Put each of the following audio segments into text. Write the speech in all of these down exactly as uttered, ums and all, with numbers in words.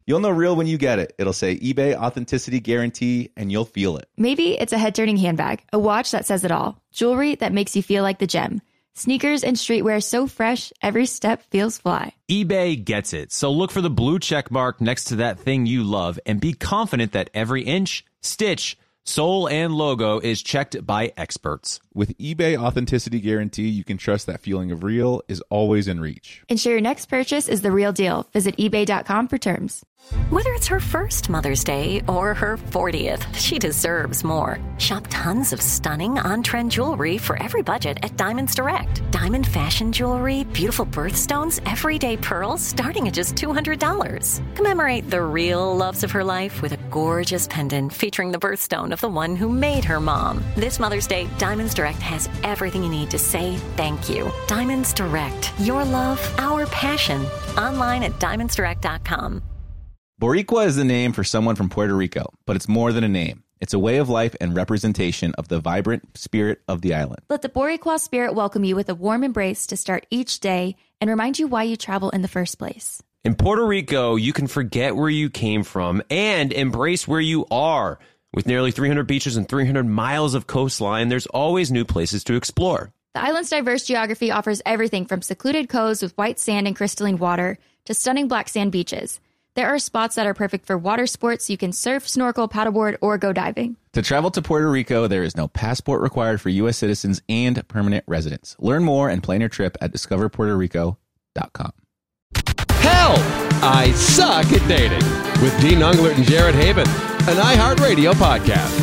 You'll know real when you get it. It'll say eBay Authenticity Guarantee, and you'll feel it. Maybe it's a head-turning handbag, a watch that says it all, jewelry that makes you feel like the gem, sneakers and streetwear so fresh, every step feels fly. eBay gets it. So look for the blue check mark next to that thing you love and be confident that every inch, stitch, sole, and logo is checked by experts. With eBay Authenticity Guarantee, you can trust that feeling of real is always in reach. Ensure your next purchase is the real deal. Visit ebay dot com for terms. Whether it's her first Mother's Day or her fortieth, she deserves more. Shop tons of stunning on-trend jewelry for every budget at Diamonds Direct. Diamond fashion jewelry, beautiful birthstones, everyday pearls starting at just two hundred dollars. Commemorate the real loves of her life with a gorgeous pendant featuring the birthstone of the one who made her mom. This Mother's Day, Diamonds Direct has everything you need to say thank you. Diamonds Direct. Your love, our passion. Online at diamonds direct dot com. Boricua is the name for someone from Puerto Rico, but it's more than a name. It's a way of life and representation of the vibrant spirit of the island. Let the Boricua spirit welcome you with a warm embrace to start each day and remind you why you travel in the first place. In Puerto Rico, you can forget where you came from and embrace where you are. With nearly three hundred beaches and three hundred miles of coastline, there's always new places to explore. The island's diverse geography offers everything from secluded coves with white sand and crystalline water to stunning black sand beaches. There are spots that are perfect for water sports. You can surf, snorkel, paddleboard, or go diving. To travel to Puerto Rico, there is no passport required for U S citizens and permanent residents. Learn more and plan your trip at discover puerto rico dot com. Help! I Suck at Dating with Dean Unglert and Jared Haben, an iHeartRadio podcast.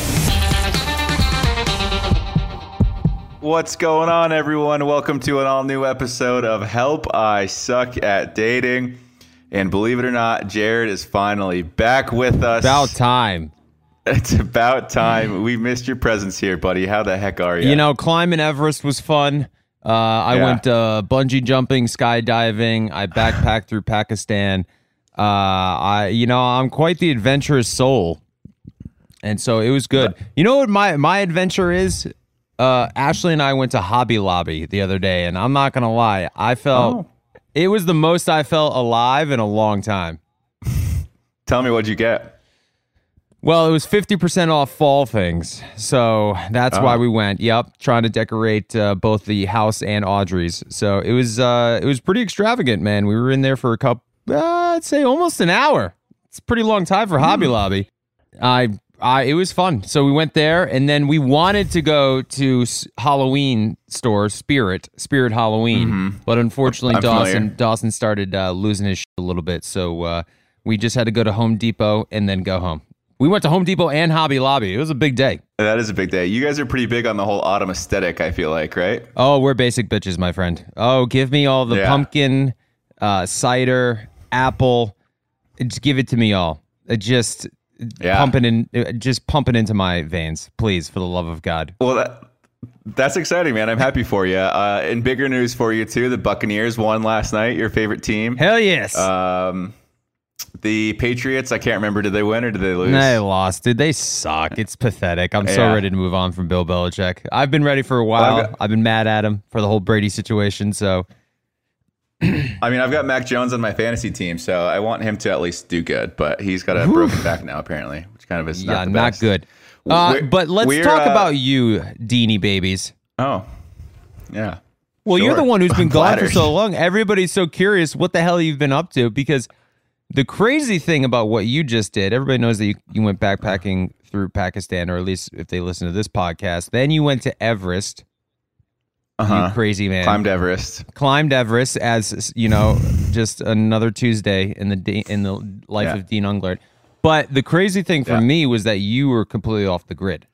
What's going on, everyone? Welcome to an all-new episode of Help, I Suck at Dating. And believe it or not, Jared is finally back with us. About time. It's about time. We missed your presence here, buddy. How the heck are you? You know, climbing Everest was fun. Uh, I Yeah. went uh, bungee jumping, skydiving. I backpacked through Pakistan. Uh, I, you know, I'm quite the adventurous soul, and so it was good. You know what my my adventure is? Uh, Ashley and I went to Hobby Lobby the other day, and I'm not gonna lie, I felt Oh. it was the most I felt alive in a long time. Tell me, what'd you get? Well, it was fifty percent off fall things, so that's Oh. why we went. Yep, trying to decorate uh, both the house and Audrey's. So it was uh, it was pretty extravagant, man. We were in there for a couple, uh, I'd say almost an hour. It's a pretty long time for Hobby Lobby. I, I, it was fun. So we went there, and then we wanted to go to s- Halloween store, Spirit, Spirit Halloween, but unfortunately, I'm Dawson familiar. Dawson started uh, losing his shit a little bit. So uh, we just had to go to Home Depot and then go home. We went to Home Depot and Hobby Lobby. It was a big day. That is a big day. You guys are pretty big on the whole autumn aesthetic, I feel like, right? Oh, we're basic bitches, my friend. Oh, give me all the Yeah. pumpkin, uh, cider, apple. Just give it to me all. It just Yeah. pumping in, uh, just pumping into my veins, please, for the love of God. Well, that, that's exciting, man. I'm happy for you. Uh, and bigger news for you, too. The Buccaneers won last night, your favorite team. Hell yes. Um, the Patriots, I can't remember. Did they win or did they lose? They lost, dude. They suck. It's pathetic. I'm so Yeah. ready to move on from Bill Belichick. I've been ready for a while. Well, I've got- I've been mad at him for the whole Brady situation. So I mean, I've got Mac Jones on my fantasy team, so I want him to at least do good. But he's got a broken back now, apparently, which kind of is yeah, not the not best. good. Uh, We're- but let's we're, talk uh, about you, Deanie babies. Oh, yeah. Well, you're Sure. the one who's been I'm gone for flattered. so long. Everybody's so curious what the hell you've been up to, because the crazy thing about what you just did, everybody knows that you, you went backpacking through Pakistan, or at least if they listen to this podcast. Then you went to Everest. Uh-huh. You crazy man. Climbed Everest. Climbed Everest as, you know, just another Tuesday in the de- in the life Yeah. of Dean Unglert. But the crazy thing for Yeah. me was that you were completely off the grid.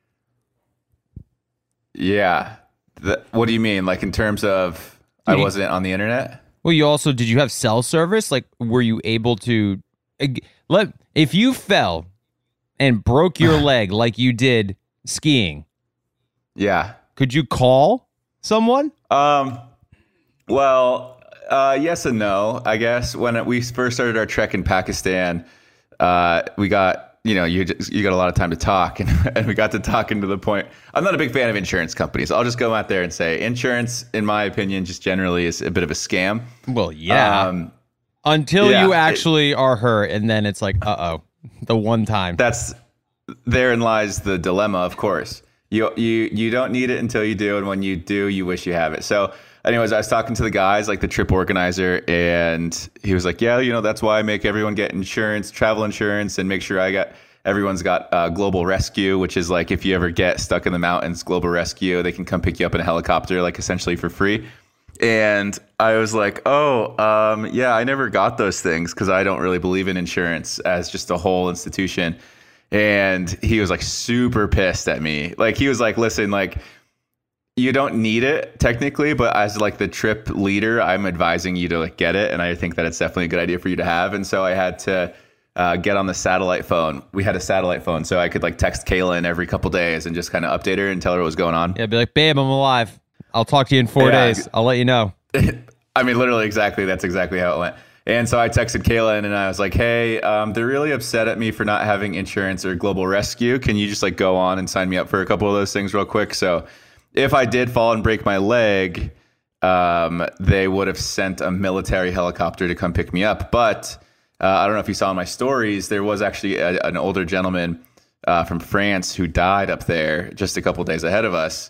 Yeah. The, what do you mean? Like in terms of I Yeah. wasn't on the internet? Well, you also, did you have cell service? Like, were you able to ag- let if you fell and broke your leg like you did skiing? Yeah. Could you call someone? Um. Well, uh, yes and no. I guess when we first started our trek in Pakistan, uh, we got you know you just, you got a lot of time to talk, and, and we got to talking to the point. I'm not a big fan of insurance companies. I'll just go out there and say insurance, in my opinion, just generally is a bit of a scam. Well, yeah. Um, Until Yeah, you it- actually are hurt, and then it's like, uh oh, the one time. That's therein lies the dilemma, of course. You you you don't need it until you do, and when you do, you wish you have it. So, anyways, I was talking to the guys, like the trip organizer, and he was like, "Yeah, you know, that's why I make everyone get insurance, travel insurance, and make sure I got everyone's got uh, Global Rescue, which is like if you ever get stuck in the mountains, Global Rescue, they can come pick you up in a helicopter, like essentially for free." And I was like, "Oh, um, yeah, I never got those things because I don't really believe in insurance as just a whole institution." And he was like super pissed at me. Like he was like, listen, like you don't need it technically, but as like the trip leader, I'm advising you to like get it. And I think that it's definitely a good idea for you to have. And so I had to uh, get on the satellite phone. We had a satellite phone, so I could like text Kaylin every couple days and just kind of update her and tell her what was going on. Yeah, be like, babe, I'm alive. I'll talk to you in four Yeah. days. I'll let you know. I mean, literally exactly. That's exactly how it went. And so I texted Kaylin and I was like, hey, um, they're really upset at me for not having insurance or Global Rescue. Can you just like go on and sign me up for a couple of those things real quick? So if I did fall and break my leg, um, they would have sent a military helicopter to come pick me up. But uh, I don't know if you saw in my stories, there was actually a, an older gentleman uh, from France who died up there just a couple days ahead of us.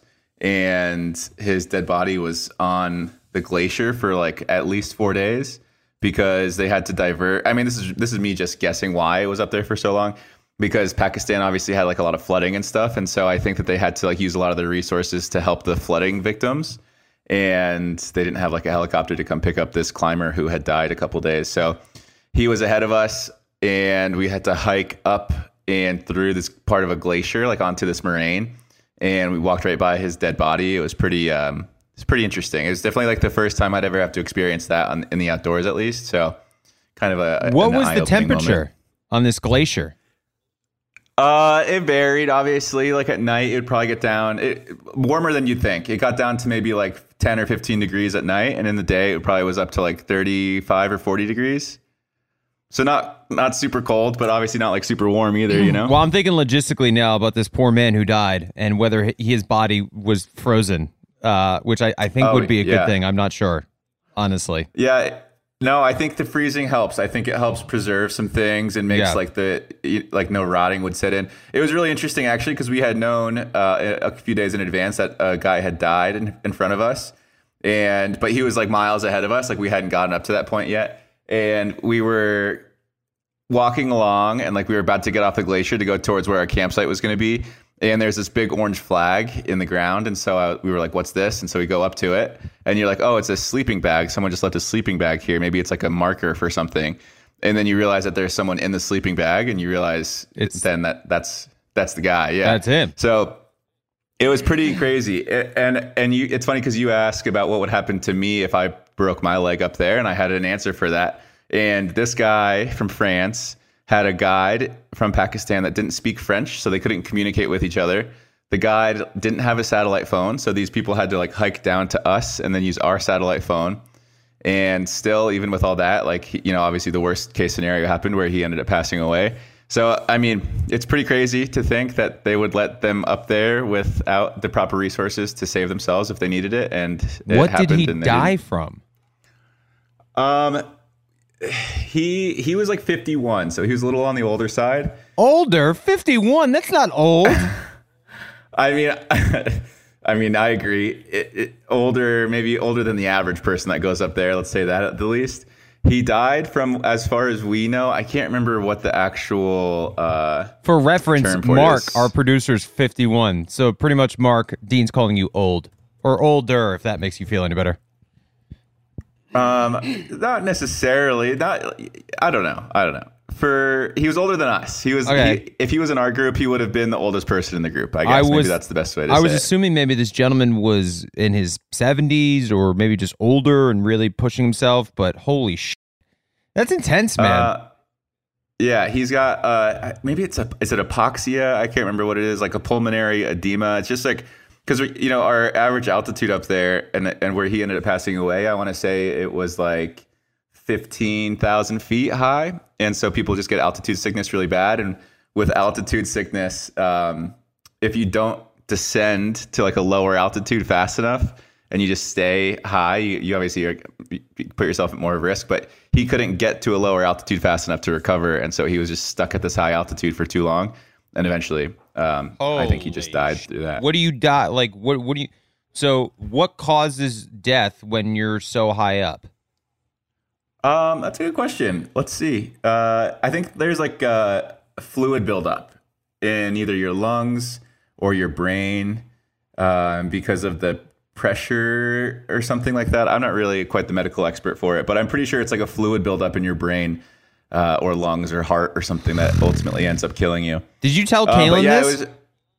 And his dead body was on the glacier for like at least four days. Because they had to divert. I mean, this is this is me just guessing why it was up there for so long. Because Pakistan obviously had like a lot of flooding and stuff, and so I think that they had to like use a lot of their resources to help the flooding victims, and they didn't have like a helicopter to come pick up this climber who had died a couple days. So he was ahead of us, and we had to hike up and through this part of a glacier, like onto this moraine, and we walked right by his dead body. It was pretty. Um, It's pretty interesting. It was definitely like the first time I'd ever have to experience that on, in the outdoors, at least. So, kind of a. What an was the eye-opening temperature moment. on this glacier? Uh, it varied. Obviously, like at night, it'd probably get down it, warmer than you'd think. It got down to maybe like ten or fifteen degrees at night, and in the day, it probably was up to like thirty-five or forty degrees. So not not super cold, but obviously not like super warm either. You know. Well, I'm thinking logistically now about this poor man who died and whether h- his body was frozen. Uh, which I, I think Oh, would be a good yeah. thing. I'm not sure, honestly. Yeah, no, I think the freezing helps. I think it helps preserve some things and makes Yeah. like the like no rotting would set in. It was really interesting actually because we had known uh, a few days in advance that a guy had died in, in front of us, and but he was like miles ahead of us. Like we hadn't gotten up to that point yet, and we were walking along and like we were about to get off the glacier to go towards where our campsite was going to be. And there's this big orange flag in the ground. And so I, we were like, what's this? And so we go up to it. And you're like, oh, it's a sleeping bag. Someone just left a sleeping bag here. Maybe it's like a marker for something. And then you realize that there's someone in the sleeping bag. And you realize It's- then that that's that's the guy. Yeah. That's him. So it was pretty crazy. It- and and you, it's funny because you ask about what would happen to me if I broke my leg up there. And I had an answer for that. And this guy from France had a guide from Pakistan that didn't speak French, so they couldn't communicate with each other. The guide didn't have a satellite phone, so these people had to like hike down to us and then use our satellite phone. And still, even with all that, like, you know, obviously the worst case scenario happened where he ended up passing away. So, I mean, it's pretty crazy to think that they would let them up there without the proper resources to save themselves if they needed it. And it What did happened he and they die didn't. from? Um, he he was like fifty-one, so he was a little on the older side. Older, fifty-one. That's not old. I mean, I mean, I agree. It, it, older, maybe older than the average person that goes up there. Let's say that at the least. He died from, as far as we know, I can't remember what the actual. Uh, For reference, term for it Mark, is- our producer's fifty-one. So pretty much, Mark, Dean's calling you old. Or older, if that makes you feel any better. Um, not necessarily. Not. I don't know. I don't know. For he was older than us. He was. Okay. He, if he was in our group, he would have been the oldest person in the group. I guess I maybe was- that's the best way to I say was it. assuming maybe this gentleman was in his seventies or maybe just older and really pushing himself, but holy shit. That's intense, man. Uh, yeah, he's got uh, maybe it's a is it apoxia? I can't remember what it is. Like a pulmonary edema. It's just like because you know our average altitude up there and and where he ended up passing away. I want to say it was like fifteen thousand feet high, and so people just get altitude sickness really bad. And with altitude sickness, um, if you don't descend to like a lower altitude fast enough, and you just stay high, you, you obviously are, you put yourself at more risk. But he couldn't get to a lower altitude fast enough to recover, and so he was just stuck at this high altitude for too long, and eventually, um, I think he just died through that. What do you die like? What what do you? So what causes death when you're so high up? Um, that's a good question. Let's see. Uh, I think there's like a fluid buildup in either your lungs or your brain um, because of the pressure or something like that. I'm not really quite the medical expert for it, but I'm pretty sure it's like a fluid buildup in your brain uh, or lungs or heart or something that ultimately ends up killing you. Did you tell Uh, Kaylin but yeah, this? it was,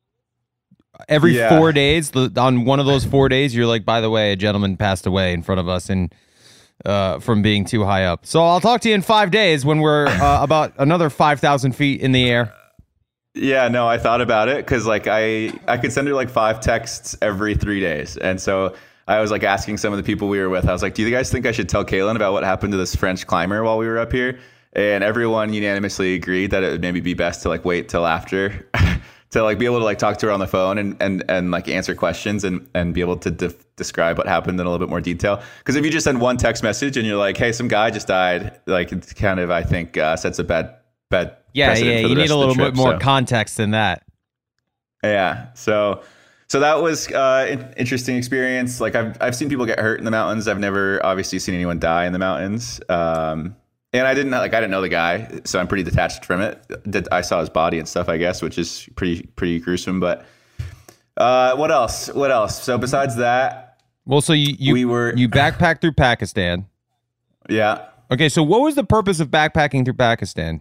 Every Yeah. four days, the- on one of those four days, you're like, by the way, a gentleman passed away in front of us and uh, from being too high up. So I'll talk to you in five days when we're uh, about another five thousand feet in the air. Yeah, no, I thought about it because like I I could send her like five texts every three days, and so I was like asking some of the people we were with. I was like, "Do you guys think I should tell Kaylin about what happened to this French climber while we were up here?" And everyone unanimously agreed that it would maybe be best to like wait till after to like be able to like talk to her on the phone and and and like answer questions and and be able to de- describe what happened in a little bit more detail. Because if you just send one text message and you're like, "Hey, some guy just died," like it's kind of I think uh, sets a bad bad Yeah, precedent yeah, for the you need rest a of the little trip, bit more so. context than that. Yeah. So, so that was uh, an interesting experience. Like I've, I've seen people get hurt in the mountains. I've never obviously seen anyone die in the mountains. Um, and I didn't like, I didn't know the guy, so I'm pretty detached from it. Did, I saw his body and stuff, I guess, which is pretty, pretty gruesome. But uh, what else? What else? So besides that, Well, so you you, We were- you backpacked through Pakistan. yeah. Okay, so what was the purpose of backpacking through Pakistan?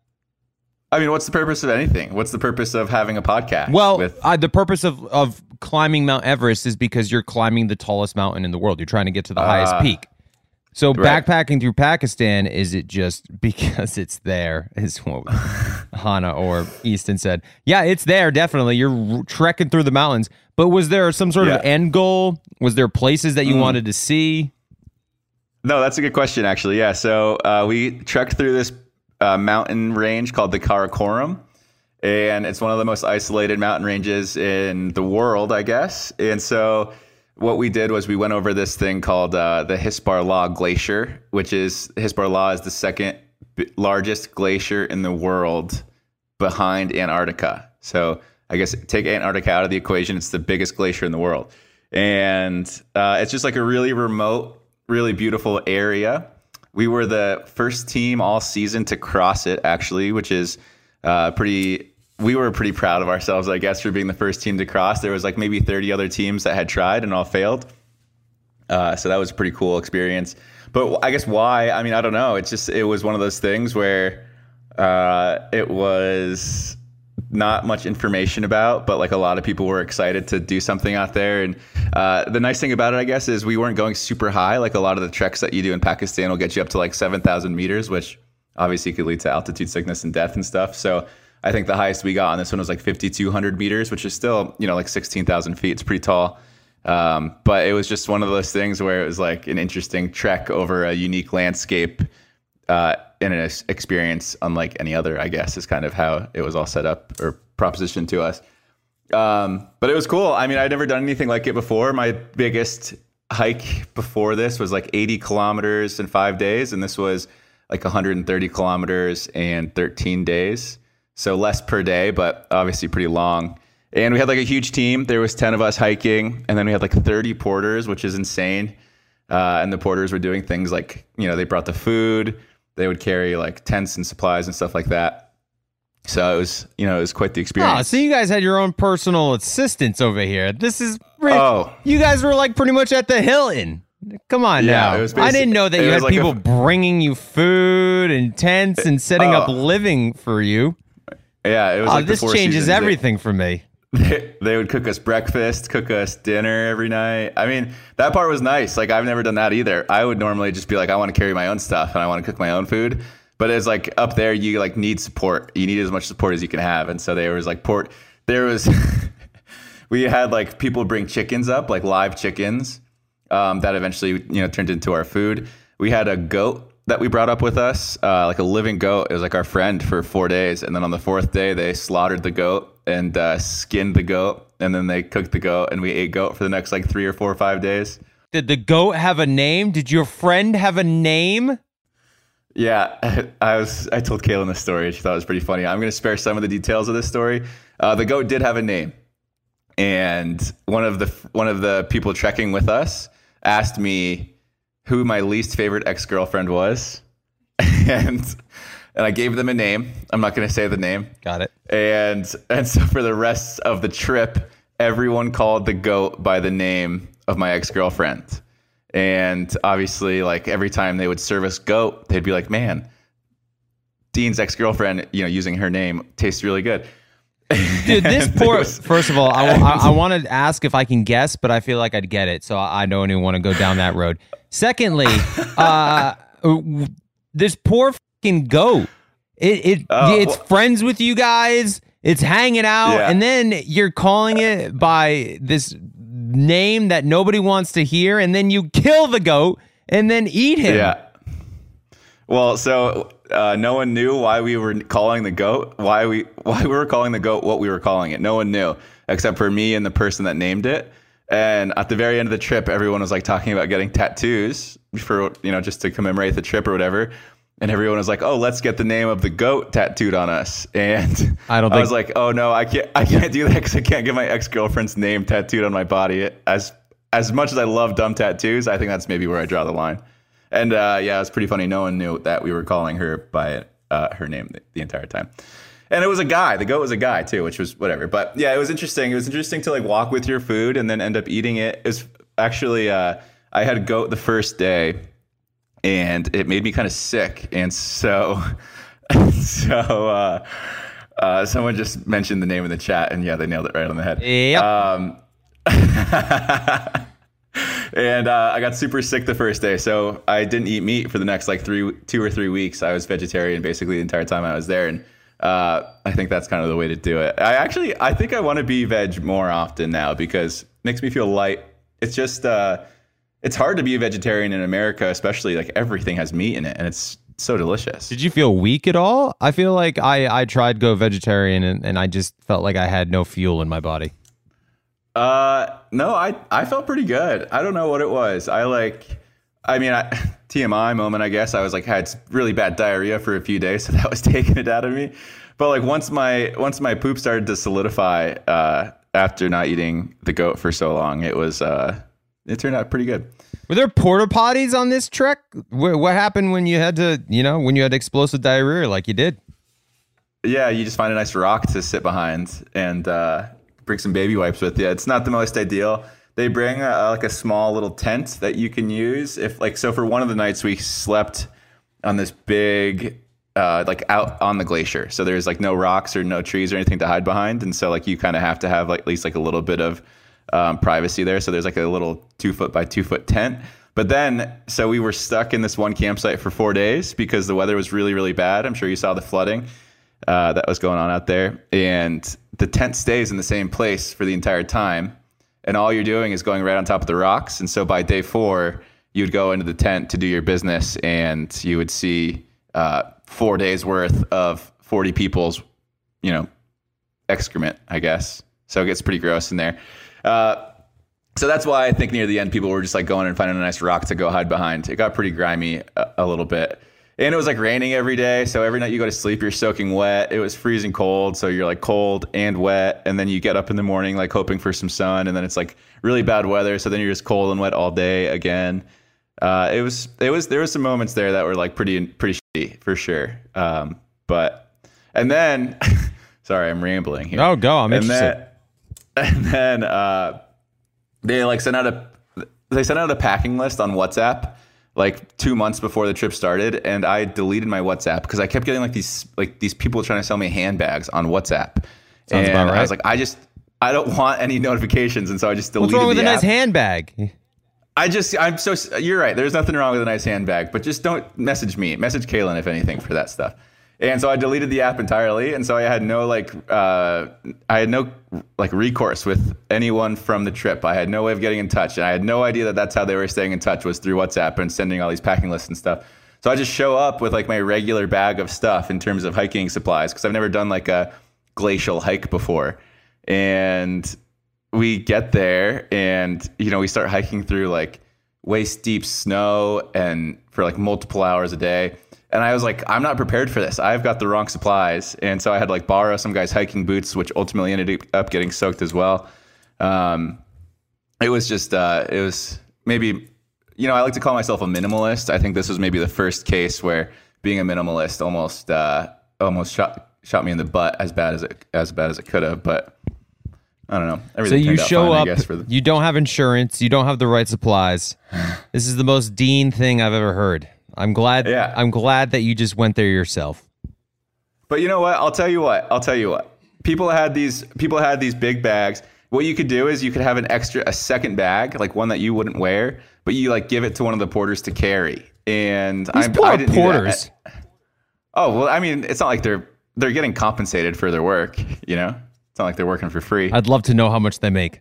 I mean, what's the purpose of anything? What's the purpose of having a podcast? Well, with, uh, the purpose of, of climbing Mount Everest is because you're climbing the tallest mountain in the world. You're trying to get to the highest Uh, peak. So right. backpacking through Pakistan, is it just because it's there, is what Hannah or Easton said. Yeah, it's there, definitely. You're r- trekking through the mountains. But was there some sort Yeah. of end goal? Was there places that you Mm. wanted to see? No, that's a good question, actually. Yeah. So uh, we trekked through this uh, mountain range called the Karakoram, and it's one of the most isolated mountain ranges in the world, I guess. And so what we did was we went over this thing called uh, the Hisparla Glacier, which is Hisparla is the second b- largest glacier in the world behind Antarctica. So I guess take Antarctica out of the equation, it's the biggest glacier in the world. And uh, it's just like a really remote, really beautiful area. We were the first team all season to cross it, actually, which is uh, pretty. We were pretty proud of ourselves, I guess, for being the first team to cross. There was like maybe thirty other teams that had tried and all failed. Uh, so that was a pretty cool experience. But I guess why? I mean, I don't know. It's just it was one of those things where uh, it was not much information about, but like a lot of people were excited to do something out there. And uh, the nice thing about it, I guess, is we weren't going super high. Like a lot of the treks that you do in Pakistan will get you up to like seven thousand meters, which obviously could lead to altitude sickness and death and stuff. So I think the highest we got on this one was like fifty-two hundred meters, which is still, you know, like sixteen thousand feet. It's pretty tall. Um, but it was just one of those things where it was like an interesting trek over a unique landscape uh, in an ex- experience unlike any other, I guess, is kind of how it was all set up or propositioned to us. Um, but it was cool. I mean, I'd never done anything like it before. My biggest hike before this was like eighty kilometers in five days. And this was like one hundred thirty kilometers and thirteen days. So less per day, but obviously pretty long. And we had like a huge team. There was ten of us hiking, and then we had like thirty porters, which is insane. Uh, and the porters were doing things like, you know, they brought the food, they would carry like tents and supplies and stuff like that. So it was, you know, it was quite the experience. Oh, so you guys had your own personal assistants over here. This is rich. Oh. You guys were like pretty much at the Hilton. Come on Yeah, now. it was I basic- didn't know that it you was had like a- people bringing you food and tents and setting up Oh. living for you. Yeah, it was Oh, like the this Four changes Seasons. They- everything for me. They, they would cook us breakfast, cook us dinner every night. I mean, that part was nice. Like, I've never done that either. I would normally just be like, I want to carry my own stuff and I want to cook my own food. But it's like up there, you like need support. You need as much support as you can have. And so there was like port. There was, we had like people bring chickens up, like live chickens um, that eventually, you know, turned into our food. We had a goat that we brought up with us, uh, like a living goat. It was like our friend for four days. And then on the fourth day, they slaughtered the goat and uh, skinned the goat. And then they cooked the goat and we ate goat for the next like three or four or five days. Did the goat have a name? Did your friend have a name? Yeah, I was. I told Kaylin this story, and she thought it was pretty funny. I'm going to spare some of the details of this story. Uh, the goat did have a name, and one of the one of the people trekking with us asked me who my least favorite ex-girlfriend was, and and I gave them a name. I'm not going to say the name. Got it. And and so for the rest of the trip, everyone called the goat by the name of my ex-girlfriend. And obviously, like every time they would serve us goat, they'd be like, man, Dean's ex-girlfriend, you know, using her name tastes really good. Dude, this poor, was, first of all, I, I, I wanted to ask if I can guess, but I feel like I'd get it. So I, I don't even want to go down that road. Secondly, uh, this poor fucking goat, it, it uh, it's well, friends with you guys. It's hanging out. Yeah. And then you're calling it by this name that nobody wants to hear, and then you kill the goat and then eat him. Yeah. Well, so uh, no one knew why we were calling the goat, why we why we were calling the goat what we were calling it. No one knew except for me and the person that named it. And at the very end of the trip, everyone was like talking about getting tattoos for, you know, just to commemorate the trip or whatever. And everyone was like, "Oh, let's get the name of the goat tattooed on us." And I don't. I think- was like, "Oh no, I can't. I can't do that because I can't get my ex-girlfriend's name tattooed on my body." As as much as I love dumb tattoos, I think that's maybe where I draw the line. And uh, yeah, it was pretty funny. No one knew that we were calling her by uh, her name the, the entire time. And it was a guy. The goat was a guy too, which was whatever. But yeah, it was interesting. It was interesting to like walk with your food and then end up eating it. It was actually uh, I had goat the first day. And it made me kind of sick. And so, so uh, uh, someone just mentioned the name in the chat, and yeah, they nailed it right on the head. Yep. Um, and uh, I got super sick the first day, so I didn't eat meat for the next like three, two or three weeks. I was vegetarian basically the entire time I was there, and uh, I think that's kind of the way to do it. I actually, I think I want to be veg more often now because it makes me feel light. It's just. Uh, It's hard to be a vegetarian in America, especially like everything has meat in it, and it's so delicious. Did you feel weak at all? I feel like I, I tried to go vegetarian, and, and I just felt like I had no fuel in my body. Uh, no, I, I felt pretty good. I don't know what it was. I like, I mean, I, T M I moment, I guess. I was like, had really bad diarrhea for a few days, so that was taking it out of me. But like once my, once my poop started to solidify, uh, after not eating the goat for so long, it was, uh, it turned out pretty good. Were there porta potties on this trek? What happened when you had to, you know, when you had explosive diarrhea like you did? Yeah, you just find a nice rock to sit behind and uh, bring some baby wipes with you. It's not the most ideal. They bring a, like a small little tent that you can use. If like so, for one of the nights we slept on this big, uh, like out on the glacier. So there's like no rocks or no trees or anything to hide behind, and so like you kind of have to have like at least like a little bit of Um, privacy there. So there's like a little two foot by two foot tent. But then, so we were stuck in this one campsite for four days because the weather was really, really bad. I'm sure you saw the flooding uh, that was going on out there. And the tent stays in the same place for the entire time. And all you're doing is going right on top of the rocks. And so by day four, you'd go into the tent to do your business and you would see uh, four days worth of forty people's, you know, excrement, I guess. So it gets pretty gross in there. Uh, so that's why I think near the end, people were just like going and finding a nice rock to go hide behind. It got pretty grimy a, a little bit. And it was like raining every day. So every night you go to sleep, you're soaking wet. It was freezing cold. So you're like cold and wet. And then you get up in the morning, like hoping for some sun. And then it's like really bad weather. So then you're just cold and wet all day again. Uh, it was, it was, there was some moments there that were like pretty, pretty shitty for sure. Um, but, and then, sorry, I'm rambling here. Oh, go. I'm and interested. Then, And then uh, they like sent out a they sent out a packing list on WhatsApp like two months before the trip started, and I deleted my WhatsApp because I kept getting like these like these people trying to sell me handbags on WhatsApp. Sounds and about right. I was like, I just I don't want any notifications, and so I just deleted. What's wrong with the a app. nice handbag? I just I'm so you're right. There's nothing wrong with a nice handbag, but just don't message me. Message Kaylin if anything for that stuff. And so I deleted the app entirely, and so I had no like uh, I had no like recourse with anyone from the trip. I had no way of getting in touch, and I had no idea that that's how they were staying in touch was through WhatsApp and sending all these packing lists and stuff. So I just show up with like my regular bag of stuff in terms of hiking supplies because I've never done like a glacial hike before. And we get there, and you know we start hiking through like waist deep snow and for like multiple hours a day. And I was like, I'm not prepared for this. I've got the wrong supplies. And so I had to like borrow some guy's hiking boots, which ultimately ended up getting soaked as well. Um, it was just, uh, it was maybe, you know, I like to call myself a minimalist. I think this was maybe the first case where being a minimalist almost, uh, almost shot, shot me in the butt as bad as it, as bad as it could have. But I don't know. Everything so you show fine, up, for the- you don't have insurance, you don't have the right supplies. This is the most Dean thing I've ever heard. I'm glad. Yeah. I'm glad that you just went there yourself. But you know what? I'll tell you what. I'll tell you what. People had these. People had these big bags. What you could do is you could have an extra, a second bag, like one that you wouldn't wear, but you like give it to one of the porters to carry. And These I'm, poor I didn't do that. porters. Oh well, I mean, it's not like they're they're getting compensated for their work. You know, it's not like they're working for free. I'd love to know how much they make.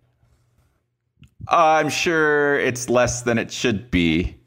Uh, I'm sure it's less than it should be.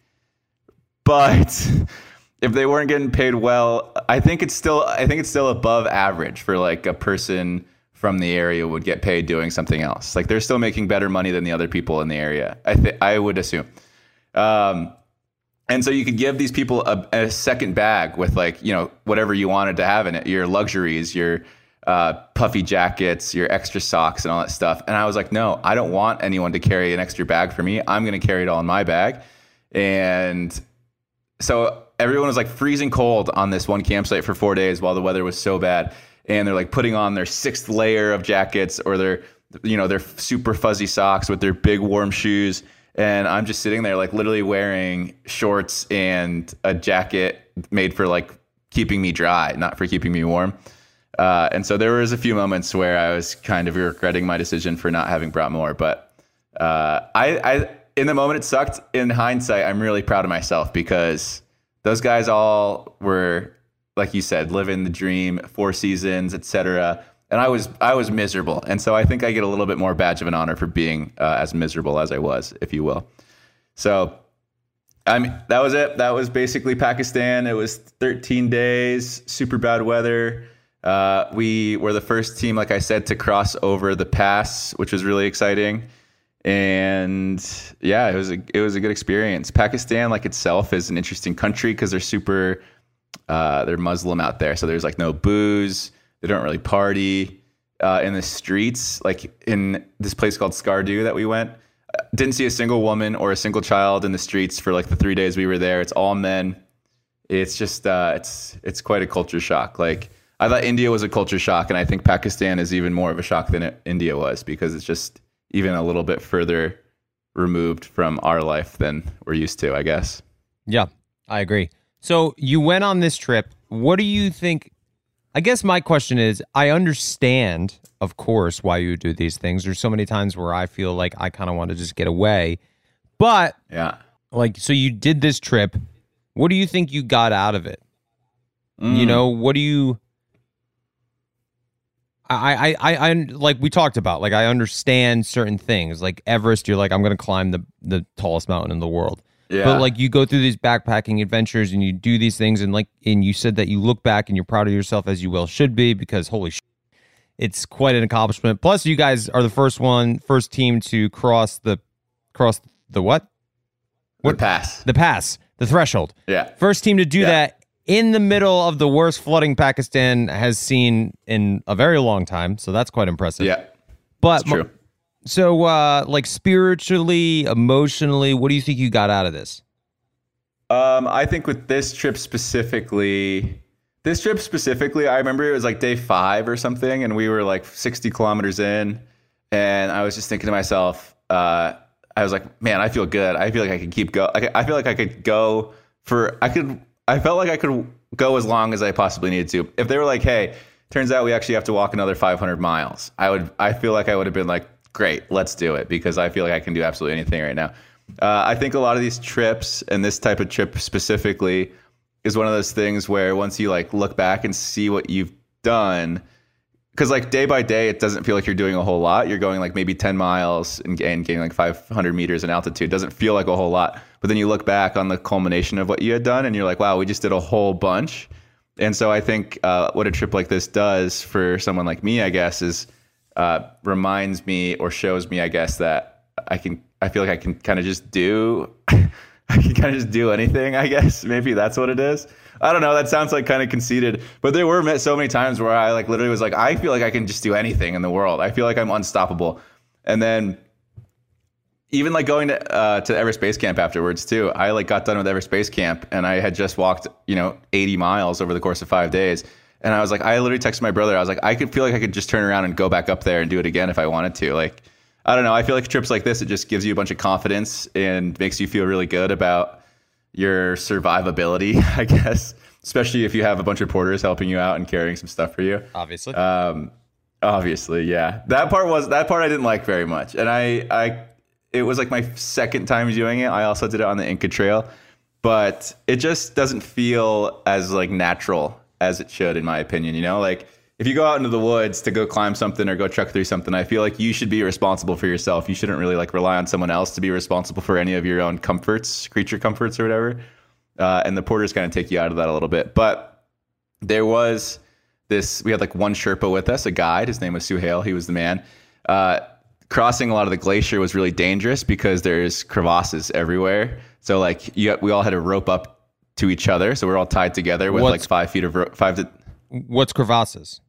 But if they weren't getting paid well, I think it's still I think it's still above average for like a person from the area would get paid doing something else. Like they're still making better money than the other people in the area. I think I would assume. Um, and so you could give these people a, a second bag with like, you know, whatever you wanted to have in it, your luxuries, your uh, puffy jackets, your extra socks and all that stuff. And I was like, no, I don't want anyone to carry an extra bag for me. I'm going to carry it all in my bag. And so everyone was like freezing cold on this one campsite for four days while the weather was so bad. And they're like putting on their sixth layer of jackets or their, you know, their super fuzzy socks with their big warm shoes. And I'm just sitting there like literally wearing shorts and a jacket made for like keeping me dry, not for keeping me warm. Uh, and so there was a few moments where I was kind of regretting my decision for not having brought more. But uh, I, I, in the moment it sucked. In hindsight, I'm really proud of myself because those guys all were, like you said, living the dream, four seasons, et cetera. And I was I was miserable. And so I think I get a little bit more badge of an honor for being uh, as miserable as I was, if you will. So I mean, that was it. That was basically Pakistan. It was thirteen days, super bad weather. Uh, we were the first team, like I said, to cross over the pass, which was really exciting. And yeah, it was a it was a good experience. Pakistan, like itself, is an interesting country because they're super uh, they're Muslim out there, so there's like no booze. They don't really party uh, in the streets. Like in this place called Skardu that we went, didn't see a single woman or a single child in the streets for like the three days we were there. It's all men. It's just uh, it's it's quite a culture shock. Like I thought India was a culture shock, and I think Pakistan is even more of a shock than it, India was because it's just even a little bit further removed from our life than we're used to, I guess. Yeah, I agree. So you went on this trip. What do you think? I guess my question is, I understand, of course, why you do these things. There's so many times where I feel like I kind of want to just get away. But, yeah, like, so you did this trip. What do you think you got out of it? Mm. You know, what do you... I, I, I, I, like we talked about, like I understand certain things. Like Everest, you're like, I'm going to climb the, the tallest mountain in the world. Yeah. But like you go through these backpacking adventures and you do these things, and like, and you said that you look back and you're proud of yourself, as you well should be, because holy shit, it's quite an accomplishment. Plus, you guys are the first one, first team to cross the, cross the what? What the pass? The pass, the threshold. Yeah. First team to do yeah. that. In the middle of the worst flooding Pakistan has seen in a very long time, so that's quite impressive. Yeah, but that's true. So, uh, like spiritually, emotionally, what do you think you got out of this? Um, I think with this trip specifically, this trip specifically, I remember it was like day five or something, and we were like sixty kilometers in, and I was just thinking to myself, uh, I was like, man, I feel good. I feel like I could keep go. I, I feel like I could go for. I could. I felt like I could go as long as I possibly needed to. If they were like, hey, turns out we actually have to walk another five hundred miles, I would, I feel like I would have been like, great, let's do it, because I feel like I can do absolutely anything right now. Uh, I think a lot of these trips, and this type of trip specifically, is one of those things where once you like look back and see what you've done, because like day by day, it doesn't feel like you're doing a whole lot. You're going like maybe ten miles and, and gaining like five hundred meters in altitude. It doesn't feel like a whole lot. But then you look back on the culmination of what you had done and you're like, wow, we just did a whole bunch. And so I think uh, what a trip like this does for someone like me, I guess, is uh, reminds me or shows me, I guess, that I can I feel like I can kind of just do, I can kind of just do anything, I guess. Maybe that's what it is. I don't know. That sounds like kind of conceited, but there were so many times where I like literally was like, I feel like I can just do anything in the world. I feel like I'm unstoppable. And then even like going to uh, to Everest Base Camp afterwards too, I like got done with Everest Base Camp and I had just walked, you know, eighty miles over the course of five days. And I was like, I literally texted my brother. I was like, I could feel like I could just turn around and go back up there and do it again if I wanted to. Like, I don't know. I feel like trips like this, it just gives you a bunch of confidence and makes you feel really good about your survivability, I guess, especially if you have a bunch of porters helping you out and carrying some stuff for you. Obviously. Um, obviously, yeah. That part was that part I didn't like very much. And I, I, it was like my second time doing it. I also did it on the Inca Trail, but it just doesn't feel as like natural as it should, in my opinion. You know, like if you go out into the woods to go climb something or go trek through something, I feel like you should be responsible for yourself. You shouldn't really like rely on someone else to be responsible for any of your own comforts, creature comforts or whatever. Uh, and the porters kind of take you out of that a little bit. But there was this, we had like one Sherpa with us, a guide. His name was Suhail. He was the man. Uh, crossing a lot of the glacier was really dangerous because there's crevasses everywhere. So like you, we all had to rope up to each other. So we're all tied together with What's, like five feet of rope. Five to, what's crevasses?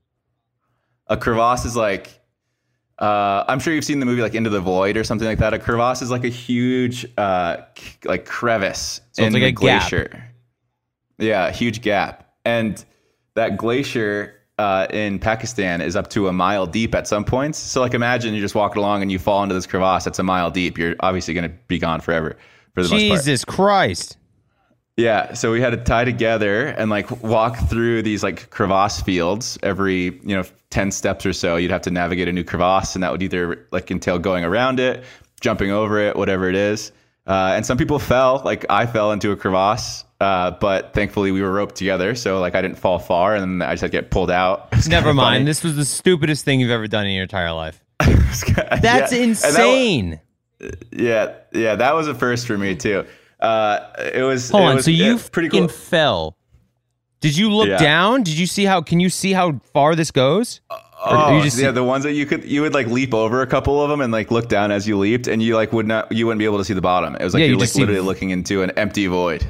A crevasse is like, uh, I'm sure you've seen the movie like Into the Void or something like that. A crevasse is like a huge uh, like crevice so in it's like the a glacier. Gap. Yeah, a huge gap. And that glacier uh, in Pakistan is up to a mile deep at some points. So like imagine you're just walking along and you fall into this crevasse that's a mile deep. You're obviously going to be gone forever for the most part. Jesus Christ. Yeah, so we had to tie together and like walk through these like crevasse fields every, you know, ten steps or so. You'd have to navigate a new crevasse, and that would either like entail going around it, jumping over it, whatever it is. Uh, and some people fell, like I fell into a crevasse, uh, but thankfully we were roped together, so like I didn't fall far, and then I just had to get pulled out. Never mind. Funny. This was the stupidest thing you've ever done in your entire life. That's yeah. insane. That was, yeah, yeah, that was a first for me too. Uh, it was. Hold it on. was, So you pretty cool. fell. Did you look yeah. down? Did you see how? Can you see how far this goes? Oh, you just yeah. see- The ones that you could, you would like leap over a couple of them and like look down as you leaped, and you like would not, you wouldn't be able to see the bottom. It was like yeah, you're you like see- literally looking into an empty void.